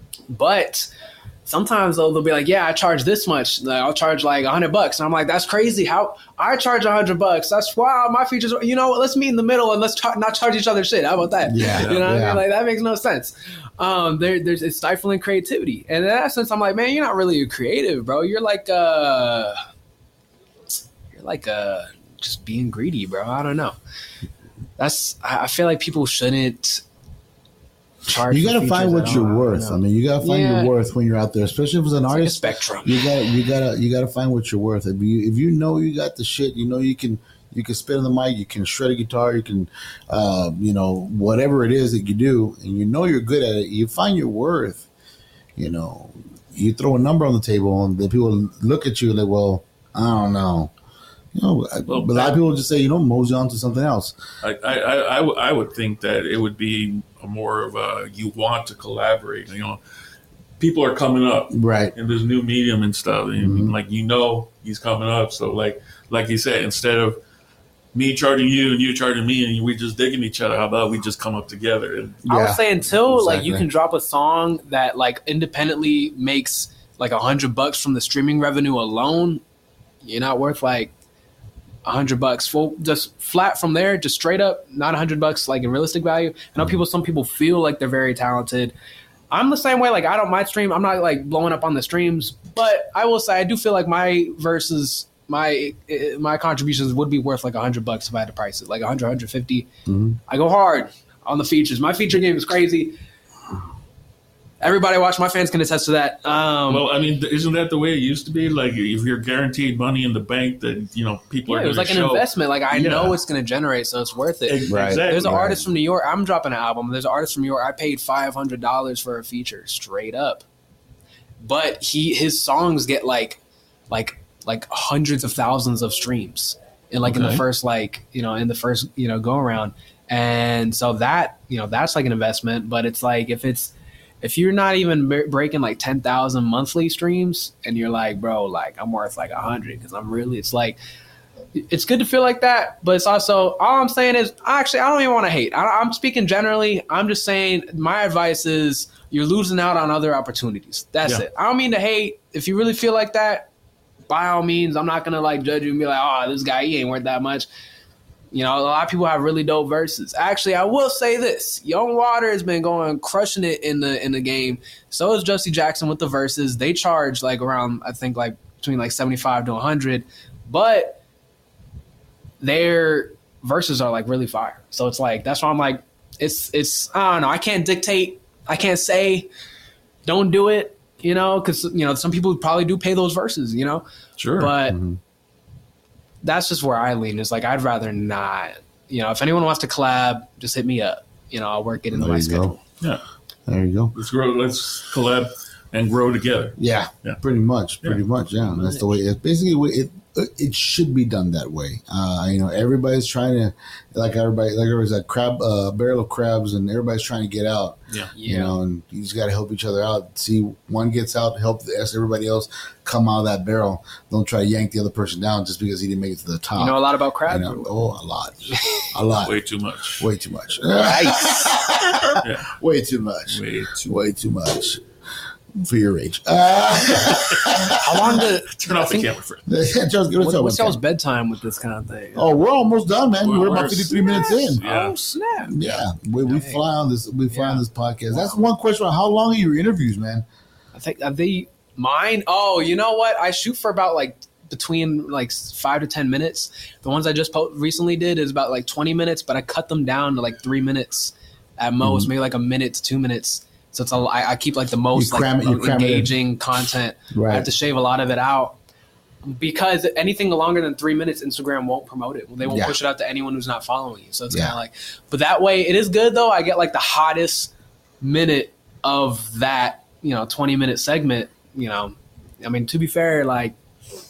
[SPEAKER 5] but sometimes though they'll be like, yeah, I charge this much. Like, I'll charge like a hundred bucks, and I'm like, that's crazy. How I charge a hundred bucks? That's wow. My features. You know, let's meet in the middle and let's char- not charge each other shit. How about that?
[SPEAKER 3] Yeah,
[SPEAKER 5] you know, what
[SPEAKER 3] yeah.
[SPEAKER 5] I mean? Like that makes no sense. Um, there, there's it's stifling creativity, and in that sense, I'm like, man, you're not really a creative, bro. You're like, uh, you're like, uh, just being greedy, bro. I don't know. That's I, I feel like people shouldn't charge.
[SPEAKER 3] You gotta find what you're worth. I, I mean, you gotta find
[SPEAKER 5] yeah.
[SPEAKER 3] your worth when you're out there, especially if it's an
[SPEAKER 5] it's
[SPEAKER 3] artist.
[SPEAKER 5] Like a spectrum.
[SPEAKER 3] You gotta, you gotta, you gotta find what you're worth. If you, if you know you got the shit, you know you can. You can spit on the mic, you can shred a guitar, you can, uh, you know, whatever it is that you do, and you know you're good at it, you find your worth. You know, you throw a number on the table, and then people look at you like, well, I don't know. You know, well, a lot of people just say, you know, mosey on to something else.
[SPEAKER 4] I, I, I, I, w- I would think that it would be more of a, you want to collaborate, you know. People are coming up,
[SPEAKER 3] right?
[SPEAKER 4] In this new medium and stuff, and
[SPEAKER 3] mm-hmm.
[SPEAKER 4] like, you know, he's coming up. So like, like you said, instead of me charging you and you charging me and we just digging each other, how about we just come up together? And,
[SPEAKER 5] yeah, I would say until exactly. like you can drop a song that like independently makes like a hundred bucks from the streaming revenue alone, you're not worth like a hundred bucks. Well, just flat from there, just straight up, not a hundred bucks like in realistic value. I know mm-hmm. people, some people feel like they're very talented. I'm the same way. Like I don't my stream. I'm not like blowing up on the streams, but I will say I do feel like my verses. My my contributions would be worth like a hundred bucks if I had to price it, like a hundred, hundred fifty. Mm-hmm. I go hard on the features. My feature game is crazy. Everybody watch. My fans can attest to that. Um,
[SPEAKER 4] well, I mean, isn't that the way it used to be? Like, if you're guaranteed money in the bank, that you know people
[SPEAKER 5] yeah,
[SPEAKER 4] are.
[SPEAKER 5] It was like
[SPEAKER 4] show.
[SPEAKER 5] an investment. Like I
[SPEAKER 4] yeah.
[SPEAKER 5] know it's going to generate, so it's worth it.
[SPEAKER 3] Right.
[SPEAKER 4] Exactly.
[SPEAKER 5] There's an
[SPEAKER 3] right.
[SPEAKER 5] artist from New York. I'm dropping an album. There's an artist from New York. I paid five hundred dollars for a feature, straight up. But he his songs get like, like. like hundreds of thousands of streams in like okay. in the first, like, you know, in the first, you know, go around. And so that, you know, that's like an investment, but it's like, if it's, if you're not even breaking like ten thousand monthly streams and you're like, bro, like I'm worth like a hundred. Cause I'm really, it's like, it's good to feel like that, but it's also, all I'm saying is actually, I don't even want to hate. I, I'm speaking generally. I'm just saying my advice is you're losing out on other opportunities. That's yeah. it. I don't mean to hate. If you really feel like that, by all means, I'm not going to like judge you and be like, oh, this guy, he ain't worth that much. You know, a lot of people have really dope verses. Actually, I will say this. Young Water has been going crushing it in the in the game. So is Jussie Jackson with the verses. They charge like around, I think, like between like seventy-five to one hundred. But their verses are like really fire. So it's like, that's why I'm like, it's, it's I don't know. I can't dictate. I can't say don't do it. You know, because, you know, some people probably do pay those verses, you know?
[SPEAKER 4] Sure.
[SPEAKER 5] But
[SPEAKER 3] mm-hmm.
[SPEAKER 5] that's just where I lean. It's like, I'd rather not. You know, if anyone wants to collab, just hit me up. You know, I'll work it into
[SPEAKER 3] there
[SPEAKER 5] my
[SPEAKER 3] you
[SPEAKER 5] schedule.
[SPEAKER 3] Go.
[SPEAKER 4] Yeah.
[SPEAKER 3] There you go.
[SPEAKER 4] Let's grow. Let's collab and grow together.
[SPEAKER 3] Yeah.
[SPEAKER 4] Yeah.
[SPEAKER 3] Pretty much. Pretty
[SPEAKER 4] Yeah.
[SPEAKER 3] much. Yeah. That's the way it basically it it should be done that way. Uh, you know, everybody's trying to like everybody like everybody's a crab uh, barrel of crabs, and everybody's trying to get out.
[SPEAKER 4] Yeah.
[SPEAKER 3] You know, and you just got to help each other out. See, one gets out, help the everybody else come out of that barrel. Don't try to yank the other person down just because he didn't make it to the top.
[SPEAKER 5] You know a lot about crab?
[SPEAKER 3] You know, oh, a lot, a lot.
[SPEAKER 4] Way too much.
[SPEAKER 3] Way too much.
[SPEAKER 5] Nice.
[SPEAKER 4] Yeah.
[SPEAKER 3] Way too much.
[SPEAKER 4] Way too.
[SPEAKER 3] Way too much. For your age. Uh,
[SPEAKER 5] I wanted to
[SPEAKER 4] Turn off the camera for
[SPEAKER 3] Just, what's
[SPEAKER 5] what,
[SPEAKER 3] up,
[SPEAKER 5] what's
[SPEAKER 3] okay.
[SPEAKER 5] y'all's bedtime with this kind of thing?
[SPEAKER 3] Oh, we're almost done, man.
[SPEAKER 4] Well,
[SPEAKER 3] we're about
[SPEAKER 4] we're
[SPEAKER 3] fifty-three minutes in.
[SPEAKER 4] Yeah.
[SPEAKER 5] Oh, snap.
[SPEAKER 3] Yeah, we, we
[SPEAKER 5] Dang.
[SPEAKER 3] fly on this. We fly
[SPEAKER 5] Yeah.
[SPEAKER 3] on this podcast. That's one question. How long are your interviews, man?
[SPEAKER 5] I think, are they mine? Oh, you know what? I shoot for about like between like five to ten minutes. The ones I just po- recently did is about like twenty minutes, but I cut them down to like three minutes at most, mm-hmm. maybe like a minute to two minutes. So it's a, I, I keep like the most
[SPEAKER 3] You cram
[SPEAKER 5] like
[SPEAKER 3] it- you cram it in.
[SPEAKER 5] engaging content.
[SPEAKER 3] Right.
[SPEAKER 5] I have to shave a lot of it out because anything longer than three minutes, Instagram won't promote it. They won't
[SPEAKER 3] Yeah.
[SPEAKER 5] push it out to anyone who's not following you. So it's
[SPEAKER 3] Yeah.
[SPEAKER 5] kind of like, but that way it is good though. I get like the hottest minute of that, you know, twenty minute segment. You know, I mean, to be fair, like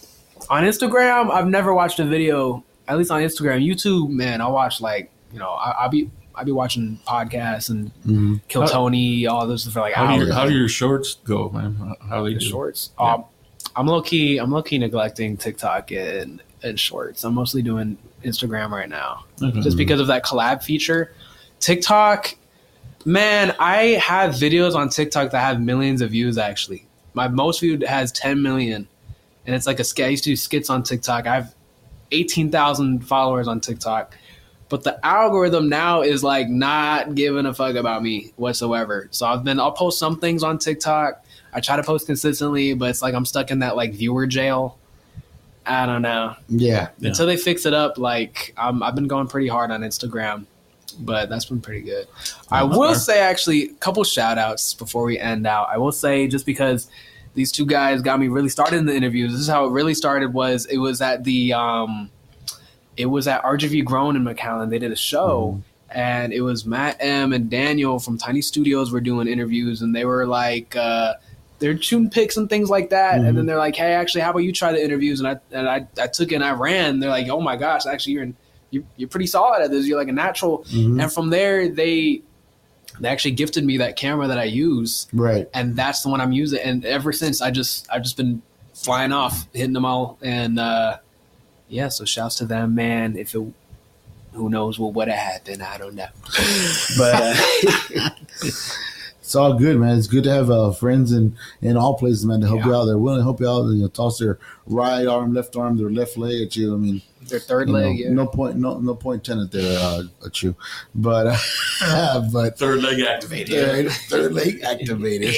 [SPEAKER 5] On Instagram, I've never watched a video. At least on Instagram, YouTube, man, I watch like you know, I, I'll be I be watching podcasts and mm-hmm. Kill how, Tony, all those for like
[SPEAKER 4] how
[SPEAKER 5] hours.
[SPEAKER 4] Do your, how do your shorts go, man? How, how do you
[SPEAKER 5] the
[SPEAKER 4] do?
[SPEAKER 5] shorts?
[SPEAKER 4] Yeah.
[SPEAKER 5] Um, I'm low key. I'm low key neglecting TikTok and and shorts. I'm mostly doing Instagram right now, mm-hmm. just because of that collab feature. TikTok, man, I have videos on TikTok that have millions of views. Actually, my most viewed has ten million, and it's like a skit. I used to do skits on TikTok. I have eighteen thousand followers on TikTok. But the algorithm now is like not giving a fuck about me whatsoever. So I've been, I'll post some things on TikTok. I try to post consistently, but it's like I'm stuck in that like viewer jail. I don't know.
[SPEAKER 3] Yeah. yeah.
[SPEAKER 5] Until they fix it up, like um, I've been going pretty hard on Instagram, but that's been pretty good. I will say actually a couple shout outs before we end out. I will say just because these two guys got me really started in the interviews. This is how it really started was it was at the, um, It was at R G V Grown in McAllen. They did a show, mm-hmm. and it was Matt M. and Daniel from Tiny Studios were doing interviews, and they were like, uh, they're shooting pics and things like that. Mm-hmm. And then they're like, hey, actually, how about you try the interviews? And I and I, I took it and I ran. They're like, oh my gosh, actually, you're in, you're, you're pretty solid at this. You're like a natural. Mm-hmm. And from there, they they actually gifted me that camera that I use,
[SPEAKER 3] right?
[SPEAKER 5] And that's the one I'm using. And ever since, I just I've just been flying off, hitting them all, and. uh Yeah, so shouts to them, man. If it, who knows what would have happened, I don't know. But uh,
[SPEAKER 3] it's all good, man. It's good to have uh, friends in, in all places, man, to help yeah. you out. They're willing to help you out. You know, toss their right arm, left arm, their left leg at you. I mean,
[SPEAKER 5] their third leg.
[SPEAKER 3] Know,
[SPEAKER 5] yeah.
[SPEAKER 3] No point, no, no point ten at there uh, at you, but uh, but
[SPEAKER 4] third leg activated.
[SPEAKER 3] Third, third leg activated.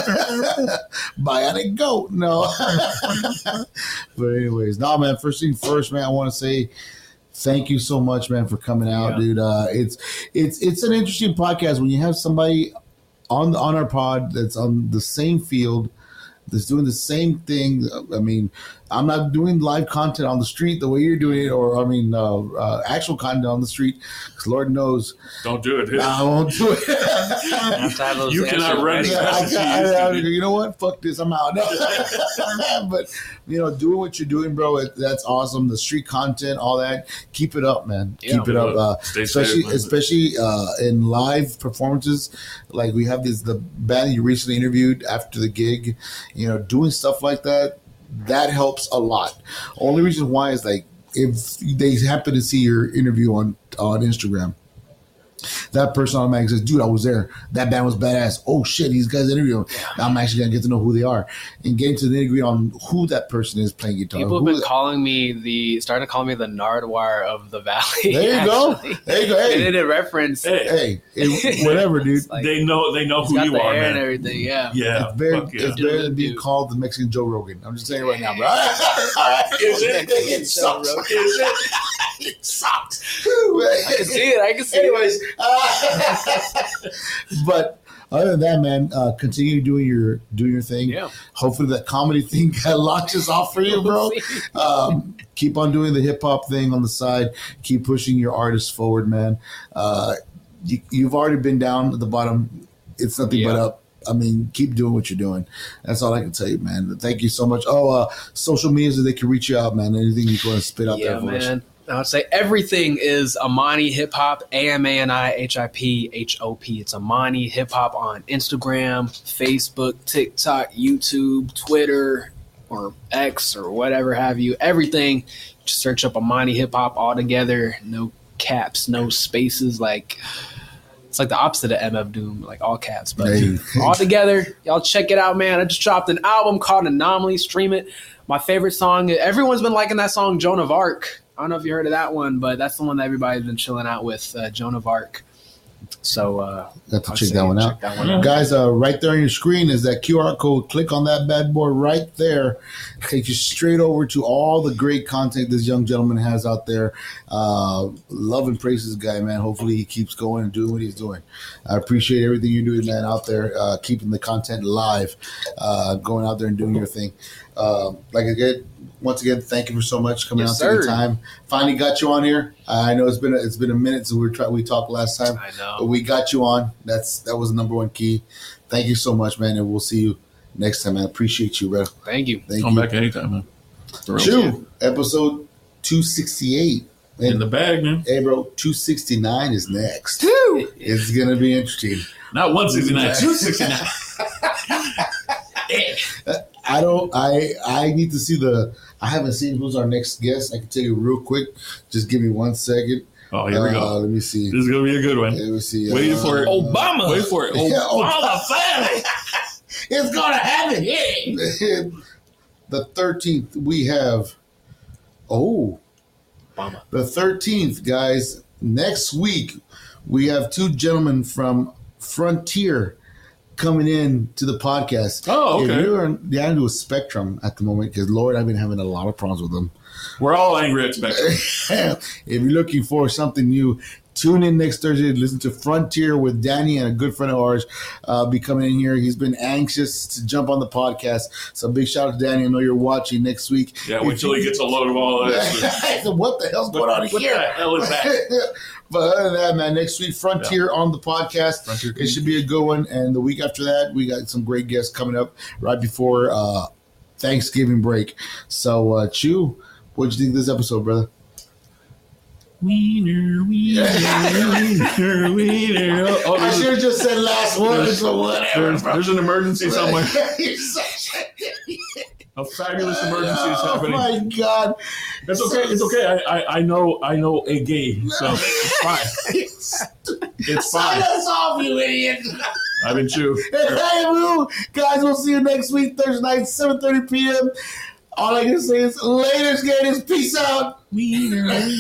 [SPEAKER 3] Bionic goat. No. But anyways, no, man. First thing first, man. I want to say thank you so much, man, for coming out, yeah. dude. Uh, it's it's it's an interesting podcast when you have somebody on on our pod that's on the same field, that's doing the same thing. I mean, I'm not doing live content on the street the way you're doing it, or I mean, uh, uh, actual content on the street. Because Lord knows,
[SPEAKER 4] don't do it.
[SPEAKER 3] I won't do it.
[SPEAKER 4] You cannot run.
[SPEAKER 3] I, I, I, you know what? Fuck this. I'm out. But you know, doing what you're doing, bro, it, that's awesome. The street content, all that. Keep it up, man. Yeah, Keep it up. Uh, especially, safe, especially uh, in live performances. Like we have this the band you recently interviewed after the gig. You know, doing stuff like that. That helps a lot. Only reason why is like if they happen to see your interview on on Instagram, that person automatically says, dude, I was there. That band was badass. Oh, shit, these guys interviewing. I'm actually going to get to know who they are. And getting to the nitty-gritty on who that person is playing guitar.
[SPEAKER 5] People have been
[SPEAKER 3] that-
[SPEAKER 5] calling me the, starting to call me the Nardwuar of the Valley.
[SPEAKER 3] There you
[SPEAKER 5] actually.
[SPEAKER 3] go. There you go. Hey.
[SPEAKER 5] They did a reference.
[SPEAKER 3] Hey, hey it, whatever, dude.
[SPEAKER 4] Like, they know they know who you
[SPEAKER 5] the
[SPEAKER 4] are,
[SPEAKER 5] hair
[SPEAKER 4] man.
[SPEAKER 5] and everything, yeah.
[SPEAKER 4] Yeah.
[SPEAKER 3] It's better,
[SPEAKER 4] yeah.
[SPEAKER 3] it's better than being called the Mexican Joe Rogan. I'm just saying right now, bro. All right.
[SPEAKER 4] Is it?
[SPEAKER 3] It sucks. Is it? It sucks.
[SPEAKER 5] I can see it. I can see
[SPEAKER 3] Anyways,
[SPEAKER 5] it.
[SPEAKER 3] Uh, but other than that, man, uh, continue doing your doing your thing.
[SPEAKER 5] Yeah.
[SPEAKER 3] Hopefully that comedy thing launches off for you, bro. Um, keep on doing the hip hop thing on the side. Keep pushing your artists forward, man. Uh, you, you've already been down at the bottom. It's nothing
[SPEAKER 5] yeah.
[SPEAKER 3] but up. I mean, keep doing what you're doing. That's all I can tell you, man. Thank you so much. Oh, uh, social media so they can reach you out, man. Anything you want to spit out
[SPEAKER 5] yeah,
[SPEAKER 3] there for
[SPEAKER 5] man.
[SPEAKER 3] us.
[SPEAKER 5] I would say everything is Amani Hip Hop, A M A N I H I P H O P. It's Amani Hip Hop on Instagram, Facebook, TikTok, YouTube, Twitter, or X, or whatever have you. Everything. Just search up Amani Hip Hop all together. No caps, no spaces. Like it's like the opposite of M F Doom, like all caps, but
[SPEAKER 3] hey.
[SPEAKER 5] all together. Y'all check it out, man. I just dropped an album called Anomaly. Stream it. My favorite song. Everyone's been liking that song, Joan of Arc. I don't know if you heard of that one, but that's the one that everybody's been chilling out with, uh, Joan of Arc. So uh,
[SPEAKER 3] got to check that one, check
[SPEAKER 5] that one out,
[SPEAKER 3] guys. Uh, right there on your screen is that Q R code. Click on that bad boy right there. Takes you straight over to all the great content this young gentleman has out there. Uh, love and praise this guy, man. Hopefully he keeps going and doing what he's doing. I appreciate everything you're doing, man, out there, uh, keeping the content live, uh, going out there and doing your thing. Uh, like again, once again, thank you for so much coming
[SPEAKER 5] yes,
[SPEAKER 3] out
[SPEAKER 5] sir.
[SPEAKER 3] to the time. Finally got you on here. Uh, I know it's been a, it's been a minute since we were try- we talked last time.
[SPEAKER 5] I know,
[SPEAKER 3] but we got you on. That's that was the number one key. Thank you so much, man, and we'll see you next time. I appreciate you, bro.
[SPEAKER 5] Thank you.
[SPEAKER 3] Thank
[SPEAKER 4] Come
[SPEAKER 3] you.
[SPEAKER 4] back anytime, man.
[SPEAKER 3] Chew, episode two sixty-eight.
[SPEAKER 4] In the bag, man.
[SPEAKER 3] Hey, bro, two sixty-nine is next. Woo! It's going to be interesting.
[SPEAKER 4] Not one sixty-nine, two sixty-nine.
[SPEAKER 3] I don't, I I need to see the, I haven't seen who's our next guest. I can tell you real quick. Just give me one second.
[SPEAKER 4] Oh, here we
[SPEAKER 3] uh,
[SPEAKER 4] go.
[SPEAKER 3] Let me see.
[SPEAKER 4] This is going to be a good one.
[SPEAKER 3] Let me see.
[SPEAKER 4] Wait
[SPEAKER 3] uh,
[SPEAKER 4] for it.
[SPEAKER 5] Obama.
[SPEAKER 4] Wait for it. Obama
[SPEAKER 3] Yeah, Obama.
[SPEAKER 4] family.
[SPEAKER 3] It's going to happen. Yeah. The thirteenth, we have, oh,
[SPEAKER 5] Obama.
[SPEAKER 3] the thirteenth, guys. Next week, we have two gentlemen from Frontier coming in to the podcast.
[SPEAKER 4] Oh, okay.
[SPEAKER 3] If you're down to a Spectrum at the moment, because, Lord, I've been having a lot of problems with them.
[SPEAKER 4] We're all angry at Spectrum.
[SPEAKER 3] If you're looking for something new, tune in next Thursday to listen to Frontier with Danny and a good friend of ours uh, be coming in here. He's been anxious to jump on the podcast. So big shout out to Danny. I know you're watching next week.
[SPEAKER 4] Yeah, wait till he gets a load of all of this.
[SPEAKER 3] So what the hell's going on
[SPEAKER 4] What
[SPEAKER 3] here?
[SPEAKER 4] the hell is that?
[SPEAKER 3] But other than that, man, next week, Frontier yeah. on the podcast.
[SPEAKER 4] Frontier
[SPEAKER 3] it should be a good one. And the week after that, we got some great guests coming up right before uh, Thanksgiving break. So, uh, Chew, what'd you think of this episode, brother?
[SPEAKER 4] Wiener, wiener, wiener, wiener. Oh,
[SPEAKER 3] I should have just said last words, so whatever.
[SPEAKER 4] There's, there's an emergency somewhere. A fabulous emergency is happening.
[SPEAKER 3] Oh my God!
[SPEAKER 4] It's okay. It's okay. I, I, I know I know a gay, so it's fine. It's fine.
[SPEAKER 3] Sign us off, you idiot!
[SPEAKER 4] I've been Chew.
[SPEAKER 3] Hey, Lou. Guys, we'll see you next week, Thursday night, seven thirty p.m. All I can say is, later, skaters. Peace out.
[SPEAKER 4] Wiener.